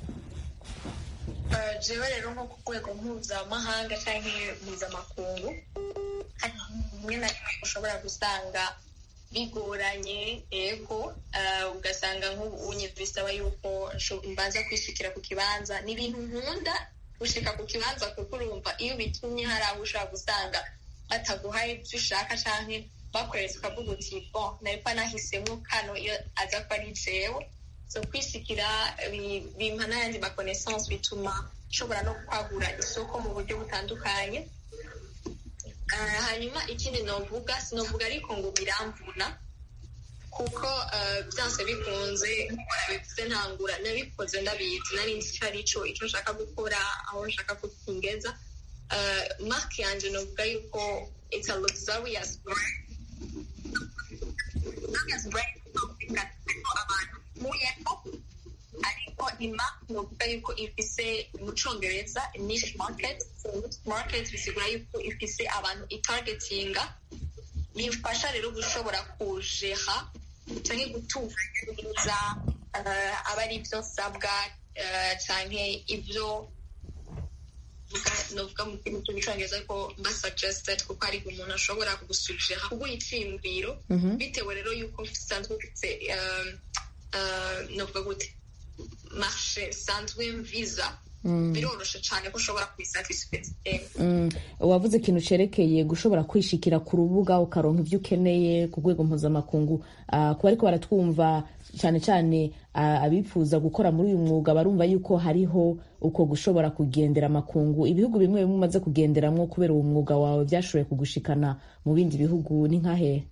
Speaker 3: Jewe rero nko ku rwego mpuzamahanga cyangwa mpuzamakungu, hari rimwe na rimwe ushobora gusanga bigoranye, ego ugasanga nk'ubu bisaba yuko mbanza kwishikira ku kibanza. Ni ibintu nkunda gushika ku kibanza, kuko urumva iyo bitumye hari aho ushobora gusanga bataguhaye ibyo ushaka, cyangwa bakweretse ukavuga uti bon naripa nahisemo kano iyo aza ko ari jewe. So kwishikira bimpa n'ayandi ma connaissance, bituma nshobora no kwagura isoko mu buryo butandukanye. Hanyuma ikindi novuga, sinovuga ariko ngo biramvuna, kuko byanse bikunze bivuze ntangura nabikoze ndabizi, nari nzi icyo ari cyo icyo nshaka gukora, aho nshaka kukingeza. Mark yanje novuga yuko it's a luxurious brand. Luxurious brand abantu muyeko, ariko ima novuga yuko ifise mu Congereza niche market. Market bisigura yuko ifise abantu itargetinga, bifasha rero gushobora kujeha cyangwa gutunganya neza abari ibyo nsabwa, cyangwa ibyo novuga mu Congereza ko mba suggested, kuko ari umuntu ashobora kugusujeha kuguha iciyumviro bitewe rero yuko usanzwe ufite novuga gute marché sanzwe visa. Biroroshe cyane ko ushobora kwisatisfiza.
Speaker 1: Wavuze ikintu cerekeye gushobora kwishikira ku rubuga ukaronka ibyo ukeneye ku rwego mpuzamakungu. Kuba ariko baratwumva cyane cyane abifuza gukora muri uyu mwuga, barumva yuko hariho uko gushobora kugendera amakungu. Ibihugu bimwe bimwe umaze kugenderamwo kubera uwo mwuga wawe byashoboye kugushikana mu bindi bihugu ni nkahe?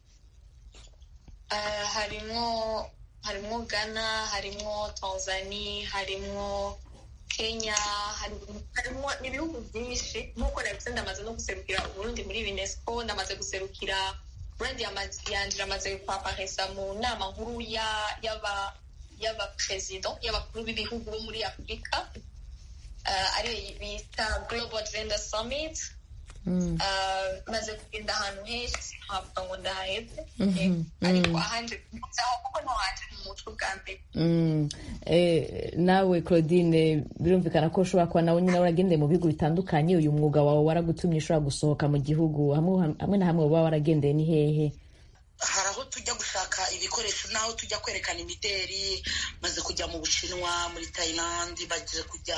Speaker 3: Harimo harimo Ghana, harimo Tanzania, harimo Kenya, harimo ibihugu byinshi. Nk'uko nabivuze, ndamaze no guserukira Burundi muri UNESCO, ndamaze guserukira brand yanje, amaze kwaparesa mu nama nkuru y'aba y'aba president y'abakuru b'ibihugu bo muri Afurika, ari bita Global Gender Summit. Maze kugenda ahantu henshi, ntabwo ngo ndaheze, ariko ahanje kuzaho kuko no hanje mu mutwe bwa mbere.
Speaker 1: Nawe Claudine, birumvikana ko ushobora kuba nawe nyine waragendeye mu bihugu bitandukanye. Uyu mwuga wawe waragutumye ushobora gusohoka mu gihugu hamwe na hamwe, uba waragendeye ni hehe?
Speaker 2: Hari aho tujya gushaka ibikoresho, n'aho tujya kwerekana imideri. Maze kujya mu Bushinwa, muri Thailand, bagiye kujya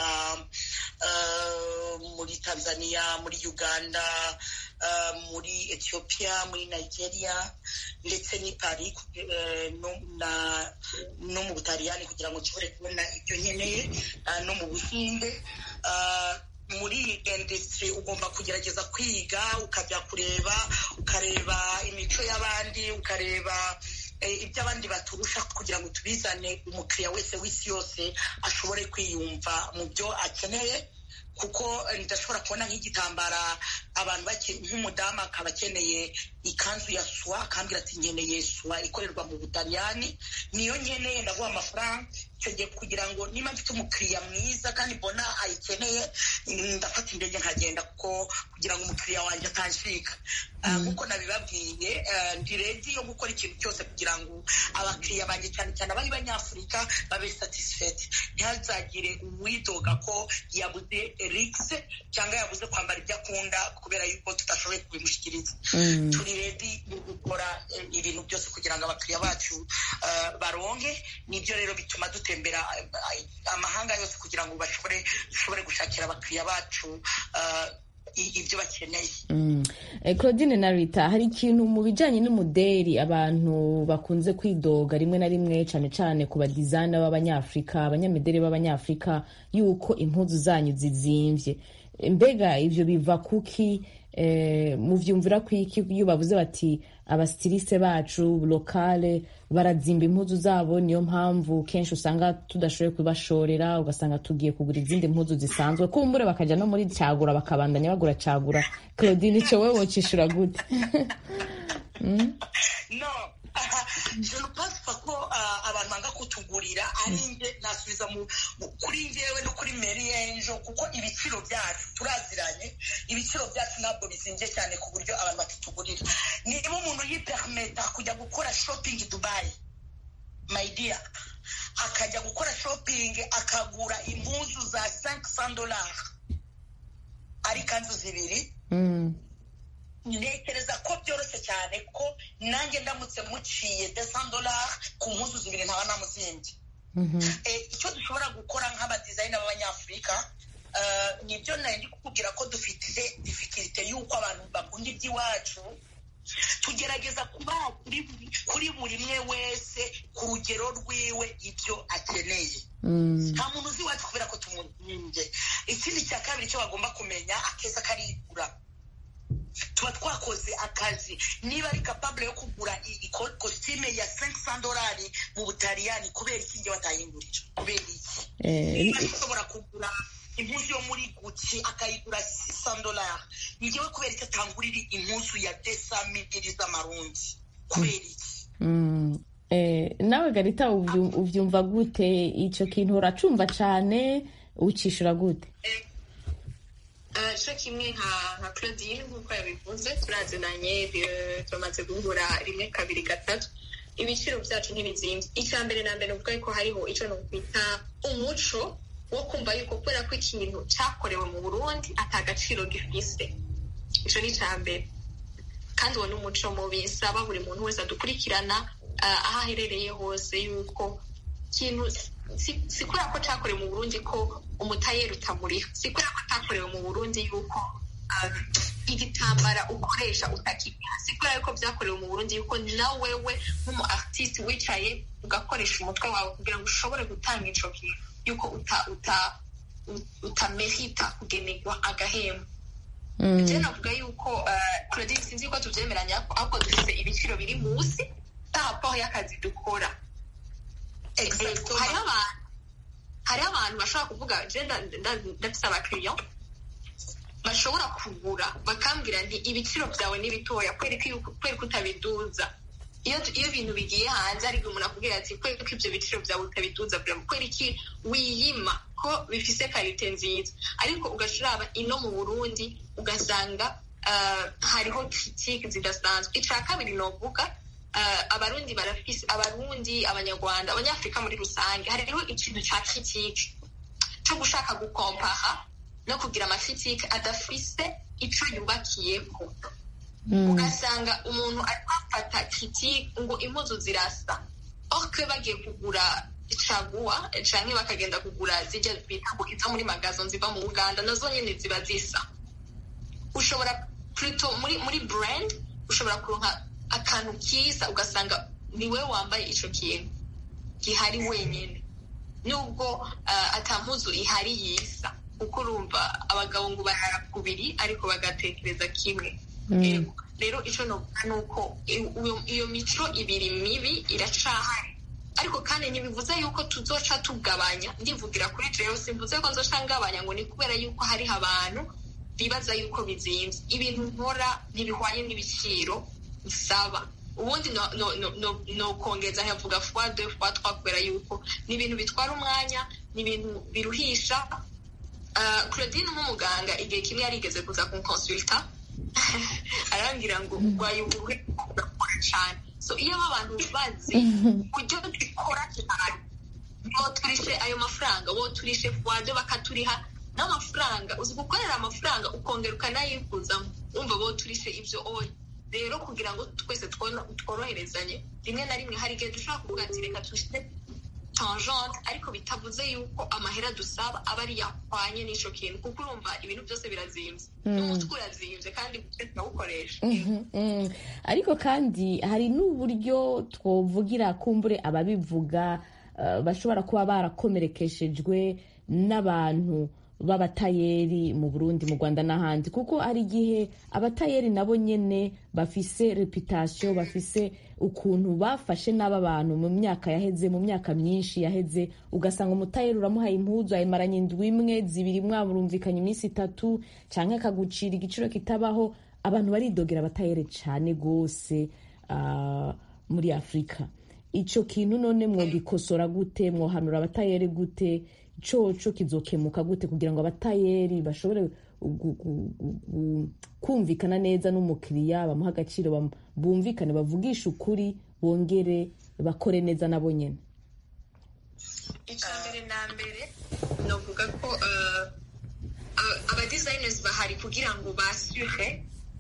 Speaker 2: muri Tanzania, muri Uganda, muri Ethiopia, muri Nigeria, ndetse ni Paris no mu Butaliyani, kugira ngo nshobore kubona ibyo nkeneye, no mu Buhinde. Muri industry ugomba kugerageza kwiga, ukajya kureba ukareba imico y'abandi, ukareba ibyo abandi baturusha, kugira ngo tubizane umukiriya wese w'isi yose ashobore kwiyumva mu byo akeneye. Kuko ndashobora kubona nk'igitambara abantu bake nk'umudamu akaba akeneye ikanzu ya soie akambwira ati nkeneye soie ikorerwa mu Butaliyani niyo nkeneye ndaguha amafaranga icyo gihe kugira ngo niba mfite umukiriya mwiza kandi mbona ayikeneye ndafata indege nkagenda kuko kugira ngo umukiriya wanjye atanshika nk'uko nabibabwiye ndi ready yo gukora ikintu cyose kugira ngo abakiriya banjye cyane cyane abari banyafurika babe satisfied ntihazagire uwidoga ko yabuze rixe cyangwa yabuze kwambara ibyo akunda kubera yuko tudashoboye kubimushyikiriza turi ready gukora ibintu byose kugira ngo abakiriya bacu baronke nibyo rero bituma dutembera amahanga yose kugira ngo bashobore dushobore gushakira abakiriya bacu ibyo bakeneye.
Speaker 1: Claudine na Rita, hari ikintu mu bijyanye n'umuderi abantu bakunze kwidoga rimwe na rimwe cyane cyane ku badizayina b'abanyafurika abanyamideri b'abanyafurika yuko impuzu zanyu zizimvye, mbega ivyo biva kuki? Muvyumvira kwiki iyo bavuze bati abastiliste bacu lokale barazimba impuzu zabo niyo mpamvu kenshi usanga tudashoboye kubashorera ugasanga tugiye kugura izindi mpuzu zisanzwe kumbure bakaja no muri cagura bakabandanya bagura cagura? Claudine, ico wewe wocishura gute?
Speaker 2: No, je ne pense pas ko abantu banga kutugurira ari nje nasubiza kuri njyewe no kuri Mary Angel kuko ibiciro byacu turaziranye, ibiciro byacu ntabwo bizinje cyane ku buryo abantu batutugurira. Niba umuntu yipermeta kujya gukora shopping Dubai, my dear, akajya gukora shopping akagura impuzu za cinq cents dollars ari kanzu zibiri, ntekereza ko byoroshye cyane ko nanjye ndamutse muciye deux cents dollars ku mpuzu zibiri ntaba namuzimbye. Icyo dushobora gukora nk'abadizayina b'abanyafurika nibyo nari ndi kukubwira ko dufite difficulté y'uko abantu bakunda iby'iwacu, tugerageza kuba kuri buri umwe wese ku rugero rwiwe ibyo akeneye. Nta muntu uzi iwacu kubera ko tumuzimbye. Ikindi cya kabiri cyo bagomba kumenya, akeza karigura. Tuba twakoze akazi, niba ari capable yo kugura costume ya cinq cents dollars mu Butaliyani kubera iki nge batayingurira? Kubera iki? Niba ushobora kugura impuzu yo muri Gucci akayigura six cents dollars, ngewe kubera iki atangurira impuzu ya deux cents mille z'amarundi? Kubera iki?
Speaker 1: Nawe Garita uvyumva gute ico kintu? Uracumva cane, ucishura gute?
Speaker 3: cyo kimwe nka Claudine nk'uko yabivuze, turazinanye, tumaze guhura rimwe kabiri gatatu, ibiciro byacu ntibizimvye. Icya mbere na mbere uvuga ko hariho icyo nokwita umuco wo kumva yuko kubera ko ikintu cyakorewe mu Burundi atagaciro gifise. Ico ni icya mbere, kandi uwo n'umuco mubi. Nsaba buri muntu wese adukurikirana aho aherereye hose yuko ikintu si kubera ko cyakorewe mu Burundi ko umutayeri utamuriha, si kubera ko cyakorewe mu Burundi yuko igitambara ukoresha utakiriha, si kubera ko byakorewe mu Burundi yuko nawe wewe nk'umu artiste wicaye ugakoresha umutwe wawe kugira ngo ushobore gutanga ico kintu yuko uta uta utamerita kugenerwa agahembo. Je navuga yuko Claudine, sinzi ko tuvyemeranya ko ahubwo dufise ibiciro biri munsi rapport y'akazi dukora. Exactement. Hari abantu bashobora kuvuga, je ndafise abakiriya bashobora kugura bakambwira nti ibiciro byawe ni bitoya kubera ko utabiduza. Iyo iyo bintu bigiye hanze ariko umuntu akubwira ati kubera ko ibyo biciro byawe utabiduza, kubera iki wiyima ko bifise kalite nziza, ariko ugashiraba ino mu Burundi ugasanga hariho critique zidasanzwe. Ica kabiri novuga, abarundi barafise, abarundi, abanyarwanda, abanyafrika muri rusange, hariho ikintu ca critique cyo gushaka gukompaha no kugira amacritique adafise ico yubakiyeko. Ugasanga umuntu afata critique ngo impuzu zirasa, or que bagiye kugura caguwa canke bakagenda kugura zijya bita ngo iza muri magazo ziva mu Uganda, nazo nyene ziba zisa. Ushobora plutôt muri muri brand ushobora kuronka akantu kiza ugasanga niwe wambaye ico kintu gihari wenyene, nubwo atampuzu ihari yisa, kuko urumva abagabo ngo bahara kubiri ariko bagatekereza kimwe. Rero ico novuga nuko iyo mico ibiri mibi iracahari, ariko kandi ntibivuze yuko tuzoca tugabanya. Ndivugira kuri jewe, simvuze ko nzoca ngabanya ngo ni kubera yuko hari abantu bibaza yuko bizimvye. Ibintu nkora ntibihwanye n'ibiciro nsaba. Ubundi no no no no kongeza nkavuga fois deux fois trois kubera yuko ni ibintu bitwara umwanya, ni ibintu biruhisha. Uh, Claudine nk'umuganga igihe kimwe yarigeze kuza kunconsulta arangira ngo urwaye ubuhe ugakora cyane. So iyo abantu bazi kujya dukora cyane bo turishe ayo mafaranga, bo turishe fois deux bakaturiha n'amafaranga, uzi gukorera amafaranga ukongera ukanayikuzamo, umva bo turishe ibyo oya. Rero kugira ngo twese tworoherezanye, rimwe na rimwe hari igihe dushobora kuvuga ati reka tushire tangente, ariko bitavuze yuko amahera dusaba aba ari yahwanye n'ico kintu, kuko urumva ibintu byose birazimvye, n'umutwe urazimvye kandi turawukoresha.
Speaker 1: Ariko kandi hari n'uburyo twovugira kumbure ababivuga uh, bashobora kuba barakomerekeshejwe n'abantu b'abatayeri mu Burundi, mu Rwanda n'ahandi, kuko hari igihe abatayeri nabo nyene bafise reputation, bafise ukuntu bafashe n'aba bantu mu myaka yaheze, mu myaka myinshi yaheze, ugasanga umutayeri uramuhaye impuzu ayimaranye indwi imwe zibiri, mwamurumvikanye iminsi itatu canke akagucira igiciro kitabaho. Abantu baridogera abatayeri cane gose uh, muri Afrika. Ico kintu none mwogikosora gute? Mwohanura abatayeri gute? Coco kizokemuka gute kugira ngo abatayeri bashobore kumvikana neza n'umukiriya, bamuha agaciro, bumvikane, bavugisha ukuri, bongere bakore neza nabo nyene?
Speaker 3: Icya mbere na mbere novuga ko aba designers bahari kugira ngo basure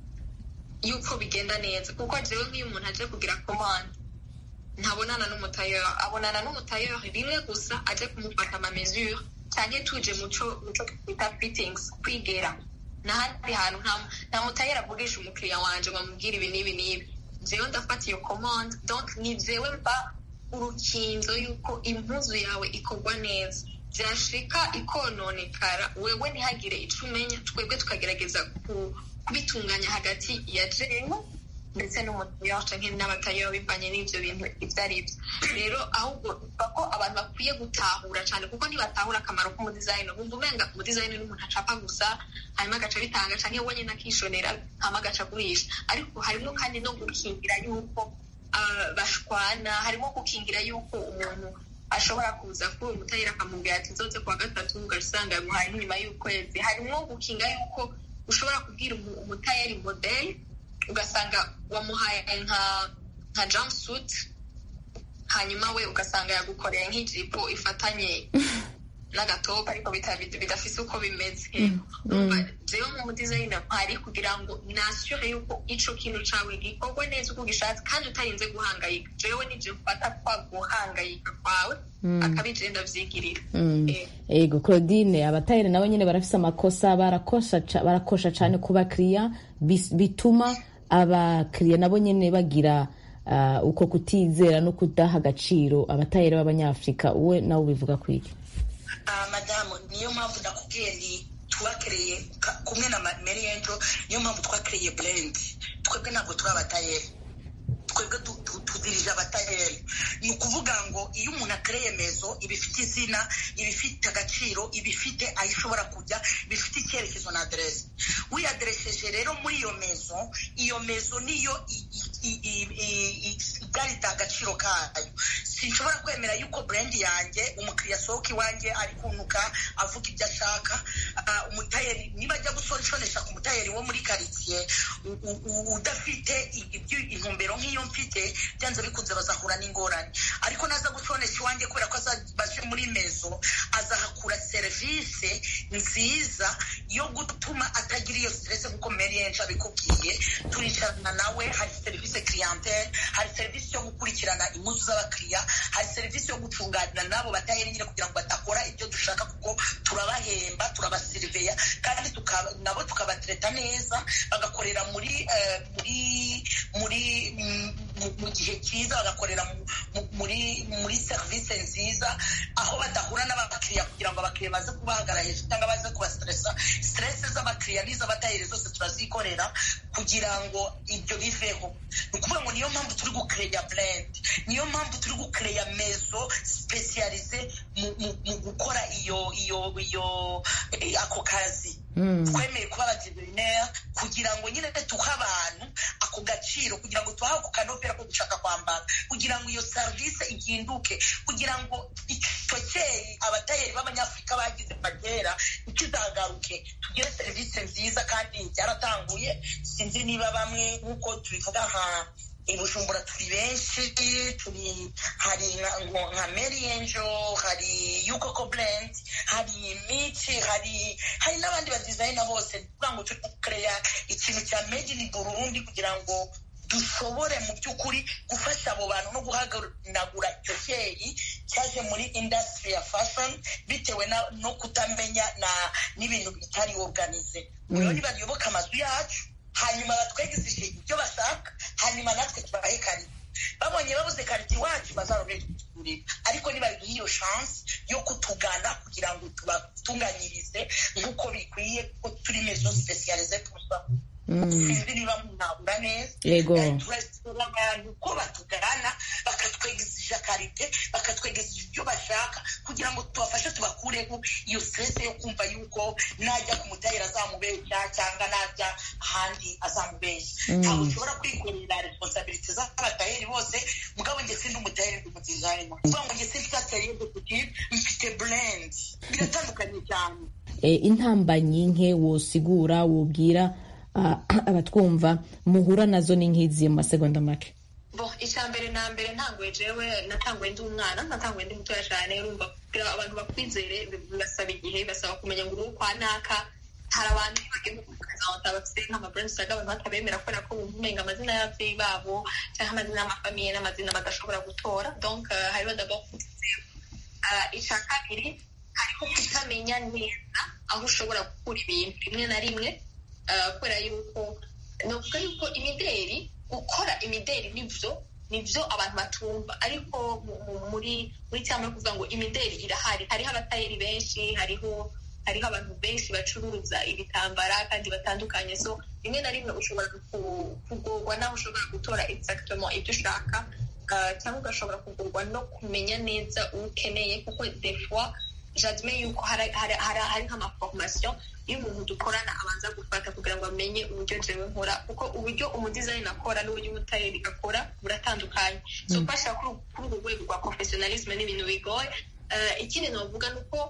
Speaker 3: yuko bigenda neza, kuko jewe nk'iyo umuntu aje kugira commande ntabonana n'umutayeri, abonana n'umutayeri rimwe gusa aje kumufata ama mesure, cyane tuje muco muco twita fittings, kwigera n'ahandi hantu nta mutayeri avugisha umukiriya wanje ngo amubwire ibi n'ibi n'ibi. Jewe ndafata iyo commande, donc ni jewe mba urukinzo yuko impuzu yawe ikorwa neza. Byashika ikononekara, wewe ntihagire ico umenya, twebwe tukagerageza kubitunganya hagati ya jewe ndetse n'umutayeri canke n'abatayeri bivanye n'ivyo bintu ivyo ari byo. Rero ahubwo bako abantu bakwiye gutahura cyane, kuko ntibatahura akamaro k'umudesign. Bumva umenga umudesign n'umuntu acapa gusa hanyuma agaca bitanga, canke we nyene akishonera hama agaca gurisha. Ariko harimo kandi no gukingira yuko uh, bashwana, harimo gukingira yuko umuntu ashobora kuza kuri umutayeri akamubwira ati nzoze kuwa gatatu, ugasanga yamuhaye inyuma y'ukwezi. Harimo gukinga yuko ushobora kubwira umutayeri model ugasanga wamuhaye nka nka jumpsuit, hanyuma we ugasanga yagukoreye nk'ijipo ifatanye n'agatopa ariko bidafise uko bimeze. Jewe mu designer mpari kugira ngo nasure yuko ico kintu cawe gikorwa neza uko gishatse kandi utarinze guhangayika. Jewe nije mfata kwa guhangayika kwawe akabigenda vyigirira.
Speaker 1: Ego Claudine, abatayeri nabo nyene barafise amakosa, barakosha barakosha cyane ku bakiriya, bituma abakiriya nabo nyene bagira uh, uko kutizera no kudaha agaciro abatayeri b'abanyafrika. Uwe nawe ubivuga kwiki?
Speaker 2: Uh, madamu, niyo mpamvu ndakubwiye ni twakereye kumwe na Mary Angel, niyo mpamvu twakereye blend. Twebwe ntabwo turi abatayeri, twebwe tudirije abatayeri. Ni ukuvuga ngo iyo umuntu akereye mezo ibifite izina, ibifite agaciro, ibifite aho ishobora kujya, bifite icyerekezo na adresse. Wiyaderesheje rero muri iyo mezo, iyo mezo niyo igarita agaciro kayo. Sinshobora kwemera yuko brand yanjye umukiriya sohoka iwanjye ari kunuka avuga ibyo ashaka. Uh, umutayeri niba ajya gusoresha ku mutayeri wo muri quartier udafite ibyo intumbero nk'iyo mfite, byanze bikunze bazahura n'ingorane. Ariko naza gusonesha iwanjye kubera ko azabaje muri mezo, azahakura service nziza yo gutuma atagira iyo stress, kuko Mary Angel abikubwiye. Turicarana nawe, hari service clientele, hari service yo gukurikirana impuzu z'abakiriya, hari service yo gucunganira nabo batayeri nyine kugira ngo batakora ibyo dushaka, kuko turabahemba, turabasiriveya kandi tukaba nabo tukabatreta neza, bagakorera muri uh, muri muri mu gihe cyiza, bagakorera muri muri service nziza, aho badahura n'abakiriya kugira ngo abakiriya baze kubahagarara cyangwa baze kubastressa. Stress z'abakiriya n'iz'abatayeri zose turazikorera kugira ngo ibyo biveho. Ni ukuvuga ngo niyo mpamvu turi gucreya blend, niyo mpamvu turi gucreya mezo specialize mu gukora iyo iyo iyo ako kazi. twemeye kuba abadizayineri kugira ngo nyine duhe abantu ako gaciro, kugira ngo tuhahe ako kanovera ko dushaka kwambara, kugira ngo iyo serivisi ihinduke, kugira ngo icyo cyeyi abatayeri b'abanyafurika bagize kagera ikizagaruke, tugire serivisi nziza. Kandi byaratanguye, sinzi niba bamwe nk'uko tubivuga nka i Bujumbura turi benshi, turi hari nka Mary Angel, hari Yukoko Blend, hari Michi, hari hari n'abandi badizayina bose, kugira ngo turi kureya ikintu cya made in Burundi kugira ngo dushobore mu by'ukuri gufasha abo bantu no guhagaragura icyo cyeyi cyaje muri industry ya fashion bitewe no kutamenya n'ibintu bitari organize. Rero nibayoboka amazu yacu, hanyuma batwegesije ibyo bashaka, hanyuma natwe tubahe karite. Babonye babuze karite iwacu bazarore tuturire, ariko nibaduha iyo chance yo kutugana kugira ngo tubatunganyirize nk'uko bikwiye, ko turi maison spécialisée pour ça. Sinzi niba munabura neza, turasura abantu ko batugana bakatwegesija karite, bakatwegesija ibyo bashaka kugira ngo tubafashe tubakureho iyo stress yo kumva yuko najya ku mutayeri azamubeshya cyangwa najya ahandi azamubeshya. Ntabwo ushobora kwikorera responsabilité z'abatayeri bose, mugabo njye sindi umutayeri ndi umudizayina, kuvuga ngo njye sindi atelier de couture, mfite blend, biratandukanye cyane.
Speaker 1: Intambanyi nke wosigura wobwira abatwumva muhura nazo ni nk'izi mu masegonda make?
Speaker 3: Bon, icyambere na mbere ntangwe jewe natangwe ndi umwana, natangwe ndi mutoya cyane, urumva kugira abantu bakwizere basaba igihe, basaba kumenya ngo uko anaka. Hari abantu bagiye kukaza bafite nk'ama brands saga abantu batabemera kubera ko umenga amazina y'abavyeyi babo cyangwa amazina y'amafamiye n'amazina badashobora gutora. Donc hariho d'abord icya kabiri hariho kutamenya neza aho ushobora gukura ibintu rimwe na rimwe, kubera yuko novuga yuko imideri, gukora imideri nivyo nivyo abantu batumva, ariko muri muri cyangwa kuvuga ngo imideri irahari, hariho abatayeri benshi, hariho hariho abantu benshi bacuruza ibitambara kandi batandukanye. So rimwe na rimwe ushobora kugorwa naho ushobora gutora exactement ibyo ushaka, cyangwa ugashobora kugorwa no kumenya neza ukeneye, kuko des fois j'admets yuko hari hari nk'amaformation iyo umuntu dukorana abanza gufata kugira ngo amenye uburyo jewe nkora, kuko uburyo umudizayina akora n'uburyo umutayeri akora buratandukanye. So pasha kuri urwo rwego rwa professionalisme n'ibintu bigoye. Ikindi novuga nuko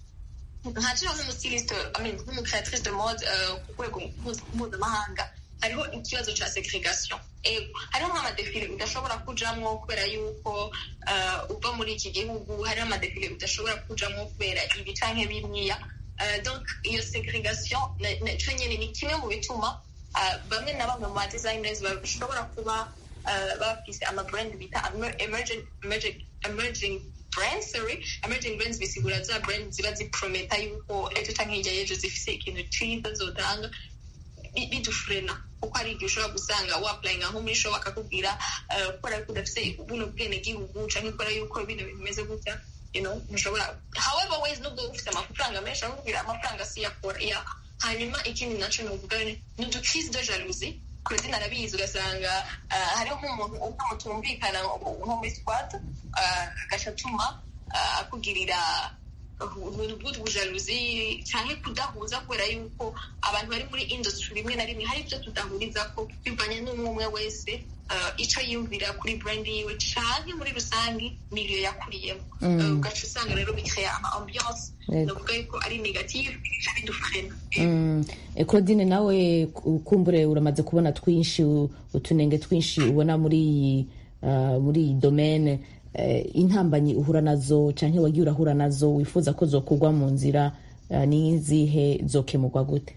Speaker 3: nkacira nk'umustiliste, I mean nk'umucreatrice de mode ku rwego mpuzamahanga, hariho ikibazo cya segregation. Hariho nk'amadefile udashobora kujamwo kubera yuko uva muri iki gihugu, hariho amadefile udashobora kujamwo kubera ibi canke bimwiya. Donc iyo segregation naco nyene ni kimwe mu bituma bamwe na bamwe mu ba designers bashobora kuba bafise ama brand bita emerging emerging emerging brands, sorry emerging brands bisigura za brands ziba ziprometa yuko ejo canke hirya y'ejo zifise ikintu ciza zotanga, bidufrena kuko ari igihe ushobora gusanga wapplyinga nko muri show bakakubwira kubera ko udafise ubuno bwene gihugu canke kubera yuko ibintu bimeze gutya, you know, mushobora however ways nubwo ufite amafaranga menshi akubwira amafaranga si yakora ya. Hanyuma ikindi naco novuga ni udukrise de jalousie, Claudine arabizi, ugasanga hariho nk'umuntu umutumvikana nko muri squad agashatuma akugirira ubuntu bw'ubujalousie cyangwa kudahuza, kubera yuko abantu bari muri industry rimwe na rimwe hari ibyo tudahuriza ko bivanye n'umwe wese icyo yumvira kuri brand yiwe cyangwa muri rusange milieu yakuriyemo. Ugaca usanga rero bikrea ama ambiance novuga yuko ari negative bidufrena.
Speaker 1: Claudine, nawe ukumbure uramaze kubona twinshi utunenge twinshi ubona muri muri iyi domaine, intambanyi uhura nazo canke wagiye urahura nazo wifuza ko zokugwa mu nzira nizihe, zokemurwa gute?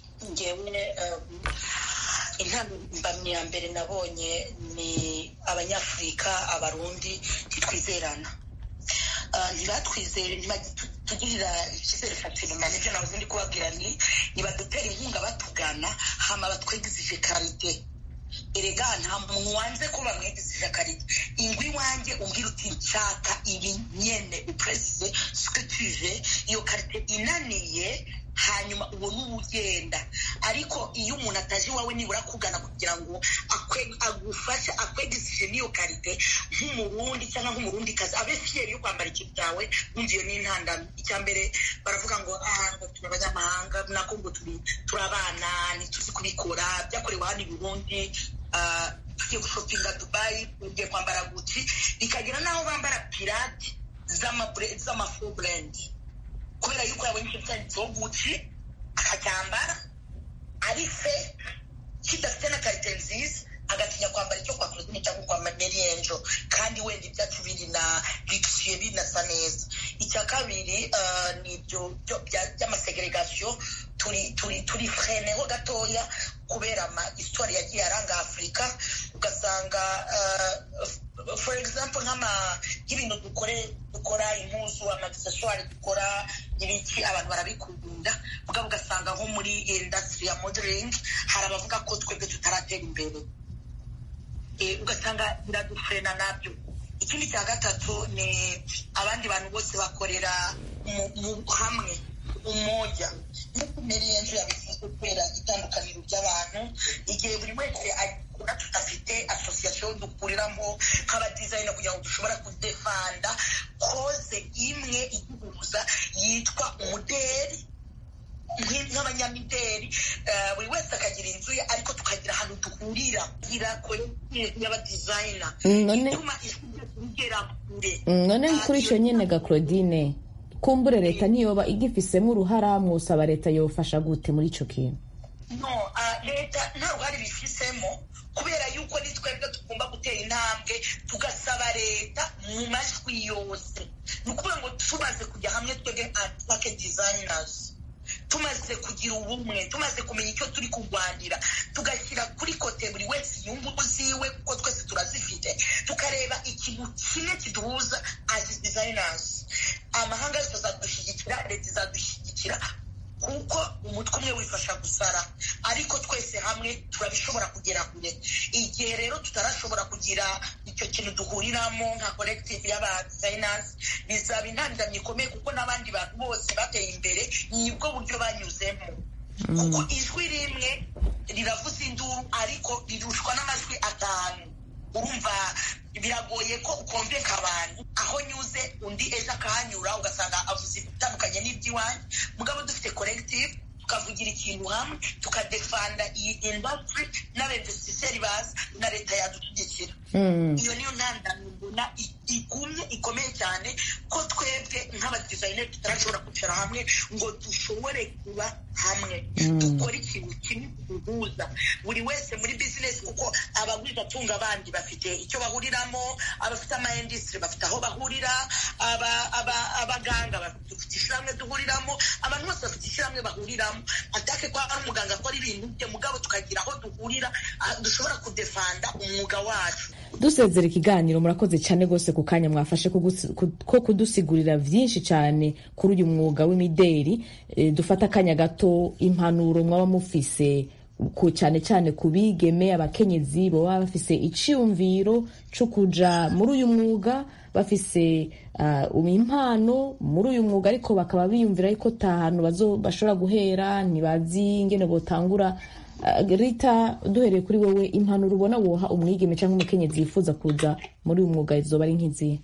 Speaker 2: Ngewe intambamyi ya mbere nabonye ni abanyafurika, abarundi ntitwizerana, ntibatwizere, ntibagirira icyizere fatirima. nibyo nahoze ndi kubabwira, ni nibadutera inkunga batugana, hama batwegesije karite. Erega nta muntu wanze ko bamwegesije karite. Ingwi wanjye umbwira uti nshaka ibi nyene upresize ce que tu veux, iyo karite inaniye hanyuma ubona ubugenda. Ariko iyo umuntu ataje iwawe nibura kugana kugira ngo agufashe akwegisije n'iyo karite nk'umurundi cyangwa nk'umurundi kazi abe fier yo kwambara ikintu cyawe, wumviye n'intandamyi. Icya mbere baravuga ngo aha ngo turi abanyamahanga nako ngo turi turabana ntituzi kubikora, byakorewe hano i Burundi, tugiye gushopinga Dubai, tugiye kwambara Gucci, bikagira naho bambara pirate z'amafu brand kubera yuko yabonye ikintu cyanditseho Gucci akacyambara ari fe kidafite na karite nziza, agatinya kwambara icyo kwa Claudine cyangwa kwa Mary Angel, kandi wenda ibyacu biri na luxueux binasa neza. Icya kabiri ni ibyo by'amasegregation turi turi turi freneho gatoya kubera ama histoire yagiye aranga Afrika, ugasanga for example nk'ama y'ibintu dukore dukora impuzu, amaccessoires dukora ibiki abantu barabikunda, mugabo ugasanga nko muri industry ya modeling hari abavuga ko twebwe tutaratera imbere, ugasanga biradufrena nabyo. Ikindi cya gatatu ni abandi bantu bose bakorera mu hamwe umoja, nuko Mary Angel yabivuze kubera itandukaniro ry'abantu, igihe buri wese akora tutafite association dukuriramo nk'aba designer kugira ngo dushobora kudefanda cause imwe iduhuza yitwa umuderi nk'abanyamideri, buri wese akagira inzu ye ariko tukagira ahantu duhurira gira y'aba designer ituma igera kure.
Speaker 1: None kuri icyo nyene ga Claudine, kumbure leta niyoba igifisemo uruhara, mwosaba leta yofasha gute muri ico kintu?
Speaker 2: No, leta nta ruhare bifisemo kubera yuko ni twebwe tugomba gutera intambwe tugasaba leta mu majwi yose. Ni ukuvuga ngo tumaze kujya hamwe twebwe package designers, tumaze kugira ubumwe, tumaze kumenya icyo turi kurwanira, tugashyira kuri kote buri wese yumva uziwe kuko twese turazifite, tukareba ikintu kimwe kiduhuza as designers. Amahanga yose azadushyigikira, leta izadushyigikira kuko umutwe umwe wifasha gusara, ariko twese hamwe turabishobora kugera kure. Igihe rero tutarashobora kugira icyo kintu duhuriramo nka collective y'aba designers, bizaba intandamyi ikomeye kuko n'abandi bantu bose bateye imbere nibwo buryo banyuzemo, kuko ijwi rimwe riravuza induru ariko rirushwa n'amajwi atanu. Urumva biragoye ko ukonvenka abantu, aho nyuze undi ejo akahanyura ugasanga avuze ibitandukanye n'iby'iwanyu, mugabo dufite collective tukavugira ikintu hamwe tukadefanda iyi industry n'abainvestisseurs baza na leta yadushyigikira. Iyo niyo ntandamyi mbona igumye ikomeye cyane ko twebwe nk'abadesigners tutarashobora kwicara hamwe ngo dushobore kuba hamwe dukora ikintu kimwe duhuza buri wese muri business, kuko abagwiza atunga abandi bafite icyo bahuriramo, abafite ama industry bafite aho bahurira, abaganga bafite ishyirahamwe duhuriramo, abantu bose bafite ishyirahamwe bahuriramo. Atake kwa ari umuganga akora ibintu bye, mugabo tukagira aho duhurira dushobora kudefanda umwuga wacu.
Speaker 1: Dusezera ikiganiro, murakoze cyane gose ku kanya mwafashe ko kudusigurira vyinshi cyane kuri uyu mwuga w'imideri. E, dufata akanya gato, impanuro mwaba mufise ku cyane cyane kubigeme abakenyezi bo bafise iciyumviro cyo kuja muri uyu mwuga, bafise uh, impano muri uyu mwuga ariko bakaba biyumvira yuko tahano bazo bashobora guhera, ntibazi ingene botangura. Uh, Rita, duhereye kuri wewe, impanuro ubona woha umwigeme cyangwa umukenyezi yifuza kuza muri uyu mwuga izoba ari nk'izihe?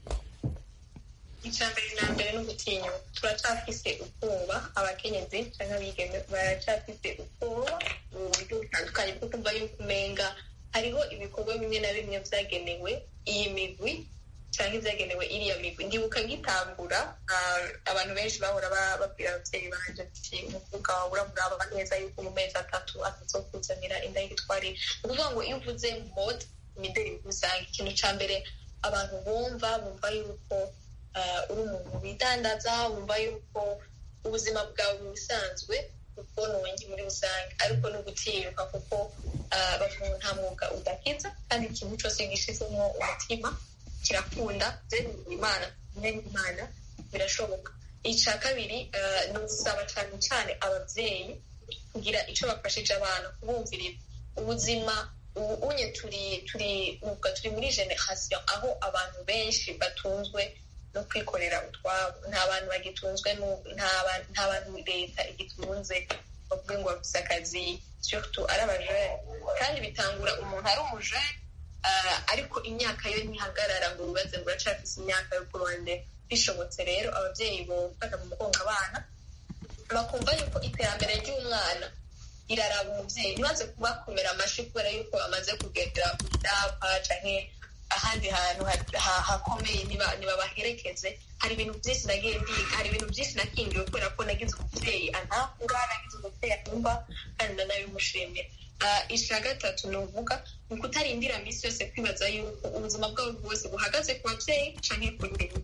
Speaker 3: Icyambere na mbere no gutinya, turacafise ubwoba, abakenyezi cyangwa abigeme baracafise ubwoba mu buryo butandukanye bwo kumva yuko umenga hariho ibikorwa bimwe na bimwe vyagenewe iyi migwi cyangwa ivyagenewe iriya migwi. Ndibuka ngitangura abantu benshi bahora babwira abavyeyi banje ati umukobwa wawe uramuraba neza yuko mu mezi atatu atazokuzanira inda y'igitwarire. Ni ukuvuga ngo iyo uvuze mode imideri usanga ikintu ca mbere abantu bumva bumva yuko uri umuntu widandaza, wumva yuko ubuzima bwawe busanzwe ubwonongi muri rusange, ariko no gutinyuka kuko bavuga nta mwuga udakiza kandi ikintu cyose gishizemo umutima kirakunda. Then Imana n'Imana birashoboka. Icya kabiri ni usaba cyane cyane ababyeyi kugira icyo bafashije abana, kubumvirira ubuzima. Unye turi turi turi muri generation aho abantu benshi batunzwe no kwikorera utwabo. Nta bantu bagitunzwe nta bantu leta igitunze bavuga ngo bafise akazi surtout ari abajene, kandi bitangura umuntu ari umujene ariko imyaka yo ntihagarara ngo ubaze ngo uracafise imyaka yo kurondera. Bishobotse rero abavyeyi bofata mu mugongo abana bakumva yuko iterambere ry'umwana iraraba umuvyeyi, ntibaze kubakomera amashi kubera yuko amaze kugendera ku idapa canke ahandi hantu hakomeye ntibabaherekeze. Hari ibintu byinshi nagiye ndiga, hari ibintu byinshi nakingiwe kubera ko nagize umuvyeyi antakura, nagize umuvyeyi atumva kandi ndanabimushimira. Ica gatatu ni uvuga ni ukutarindira misi yose kwibaza yuko ubuzima bwawe bwose buhagaze ku bavyeyi canke ku ndero.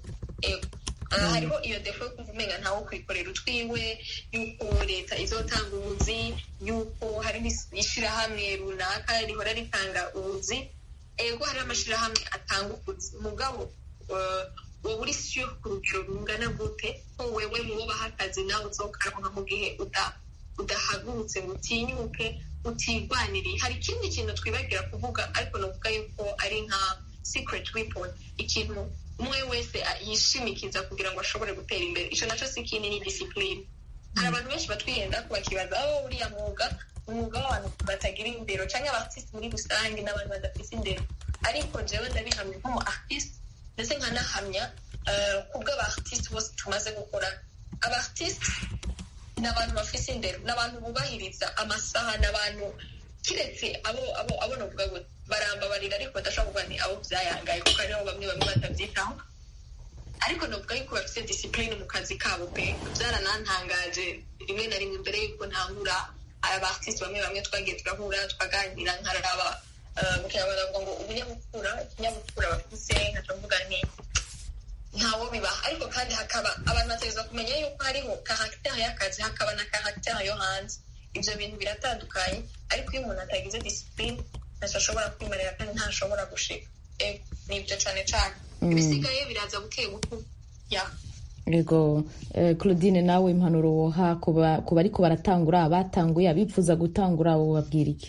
Speaker 3: Hariho iyo defo yo kumva umenga ntawe kwikorera utwiwe, yuko leta izotanga ubuzi, yuko hari ishirahamwe runaka rihora ritanga ubuzi. Ego hari amashirahamwe atanga ubuzi, mugabo wowe uri sure ku rugero rungana gute ko wewe mubo baha akazi nawe uzokaronka mu gihe udahagurutse ngo utinyuke utigwaniriye. Hari ikindi kintu twibagira kuvuga ariko novuga yuko ari nka secret weapon, ikintu umwe wese yishimikiza kugira ngo ashobore gutera imbere. Ico naco si ikindi ni discipline. Hari abantu benshi batwihenda kubakibaza aho uriya mwuga umwuga w'abantu batagira indero canke abartiste muri rusange n'abantu badafise indero, ariko jewe ndabihamya nk'umu artiste ndetse nkanahamya kubwo abartiste bose tumaze gukora. Abartiste ni abantu bafise indero, n'abantu bubahiriza amasaha, n'abantu kiretse abo abo abo novuga ngo barambabarira ariko badashobora kuvuga ni abo vyayangaye kuko ariho bamwe bamwe batavyitaho, ariko novuga yuko bafise discipline mu kazi kabo pe. Vyaranantangaje rimwe na rimwe mbere yuko ntangura abartiste bamwe bamwe twagiye turahura tukaganira nkaraba mukirabavuga ngo ubunyabupfura ikinyabupfura bafise nkavuga nti ntawo biba, ariko kandi hakaba abantu bategerezwa kumenya yuko hariho caractère y'akazi hakaba na caractère yo hanze. Ivyo bintu biratandukanye, ariko iyo umuntu atagize discipline ntashobora kwimarira kandi ntashobora gushika. Nibyo cane cane ibisigaye biraza buke buke. ya
Speaker 1: Ego Claudine, nawe impanuro woha kuba ariko baratangura, abatanguye, abifuza gutangura, abo babwira iki?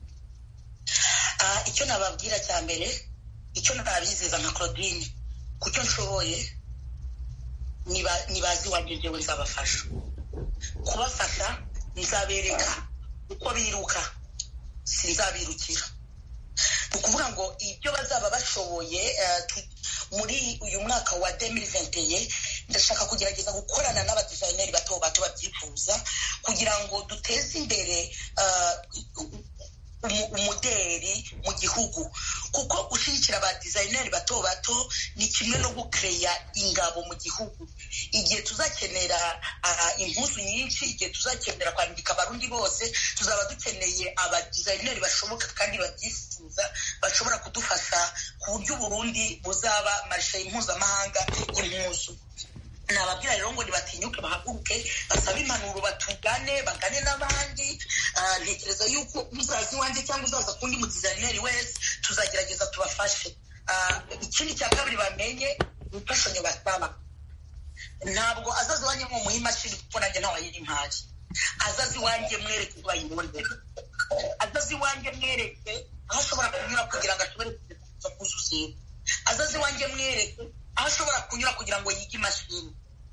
Speaker 2: Icyo nababwira cya mbere, icyo nabizeza nka Claudine, kucyo nshoboye nibazi wanje jewe nzabafasha. Kubafasha nzabereka uko biruka, sinzabirukira. Ni ukuvuga ngo ibyo bazaba bashoboye muri uyu mwaka wa deux mille vingt et un ndashaka kugerageza gukorana n'abadesigneri bato bato babyifuza kugira ngo duteze imbere umuderi mu gihugu, kuko gushigikira abadesigneri bato bato ni kimwe no gukeya ingabo mu gihugu. Igihe tuzakenera impuzu nyinshi, igihe tuzakenera kwandika abarundi bose, tuzaba dukeneye abadesigneri bashoboka kandi babyifuza bashobora kudufasha ku buryo Burundi buzaba marishe mpuzamahanga y'impuzu. Nababwira rero ngo ntibatinyuke, bahaguruke, basabe impanuro, batugane, bagane n'abandi. Ntekereza yuko uzazi wanjye cyangwa uzaza kundi mu designeri wese tuzagerageza tubafashe. Ikindi cya kabiri bamenye imfashanyo basaba. Ntabwo azazi wanjye ngo muhe imashini kuko nanjye ntawe yimpaye. Azazi wanjye mwereke uko bayibonera. Azazi wanjye mwereke aho ashobora kunyura kugira ngo ashobore kuza kuzuza. Azazi wanjye mwereke aho ashobora kunyura kugira ngo yige imashini.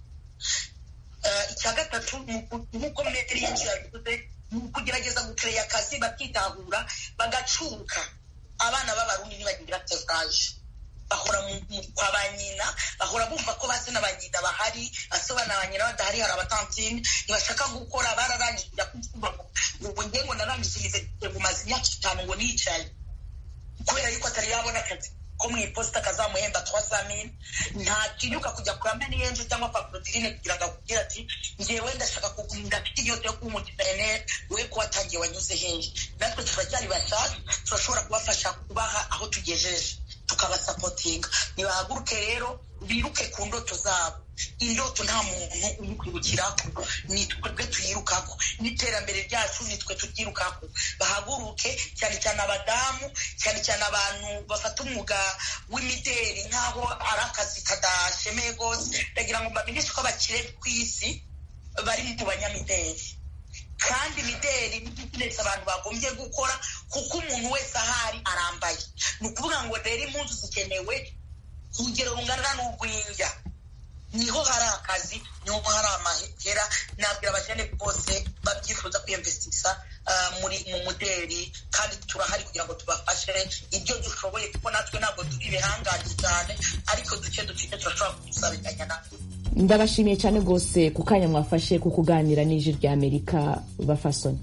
Speaker 2: Icya gatatu nk'uko metero y'inzu yabivuze ni ukugerageza gukereya akazi bakitahura bagacuka. Abana b'abarundi ntibagira tezaje, bahora kwa ba nyina, bahora bumva ko base na ba nyina bahari, ase bana ba nyina badahari, hari abatantine ntibashaka gukora, bararangije kujya kuvuga ngo nge ngo narangije ngo maze imyaka itanu ngo nicaye kubera yuko atari yabona akazi ko mu iposita kazamuhemba trois cent mille. Nta tinyuka kujya kuramba n'iyenje cyangwa paprodirine kugira ngo akubwire ati ngewe ndashaka kugunda afite inyota yo kuba umudesigneri, we ko watangiye wanyuze hehe. Natwe turacyari bashaka, turashobora kubafasha kubaha aho tugejeje, tukabasapotinga. Nibahaguruke rero biruke ku ndoto zabo. Indoto nta muntu umukwibukirako, ni twebwe tuyirukako. N'iterambere ryacu ni twe turyirukako. Bahaguruke, cyane cyane abadamu, cyane cyane abantu bafata umwuga w'imideri nk'aho ari akazi kadashemeye rwose. Ndagira ngo mbamenyeshe ko abakire ku isi bari mu banyamideri, kandi imideri ni business abantu bagombye gukora kuko umuntu wese ahari arambaye. Ni ukuvuga ngo rero impunzu zikenewe ku rugero rungana n'urw'injya. niho hari akazi, niho hari amahera. Nabwira abajene bose babyifuza kwiyinvestisa muri mu muderi, kandi turahari kugira ngo tubafashe ibyo dushoboye, kuko natwe ntabwo turi ibihangange cyane, ariko duke ducike turashobora kudusabikanya natwe.
Speaker 1: Ndabashimiye cyane rwose ku kanya mwafashe ku kuganira n'Ijwi rya Amerika bafasoni.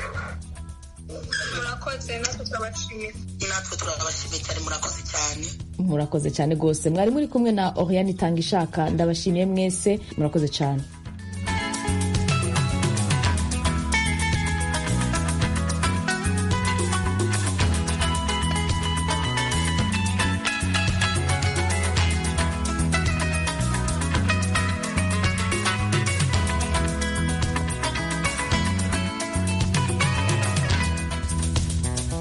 Speaker 3: Murakoze, natwe turabashimiye.
Speaker 2: Natwe turabashimiye cyane, murakoze cyane.
Speaker 1: Murakoze cyane rwose. Mwari muri kumwe na Oriane Itangishaka. Ndabashimiye mwese, murakoze cyane.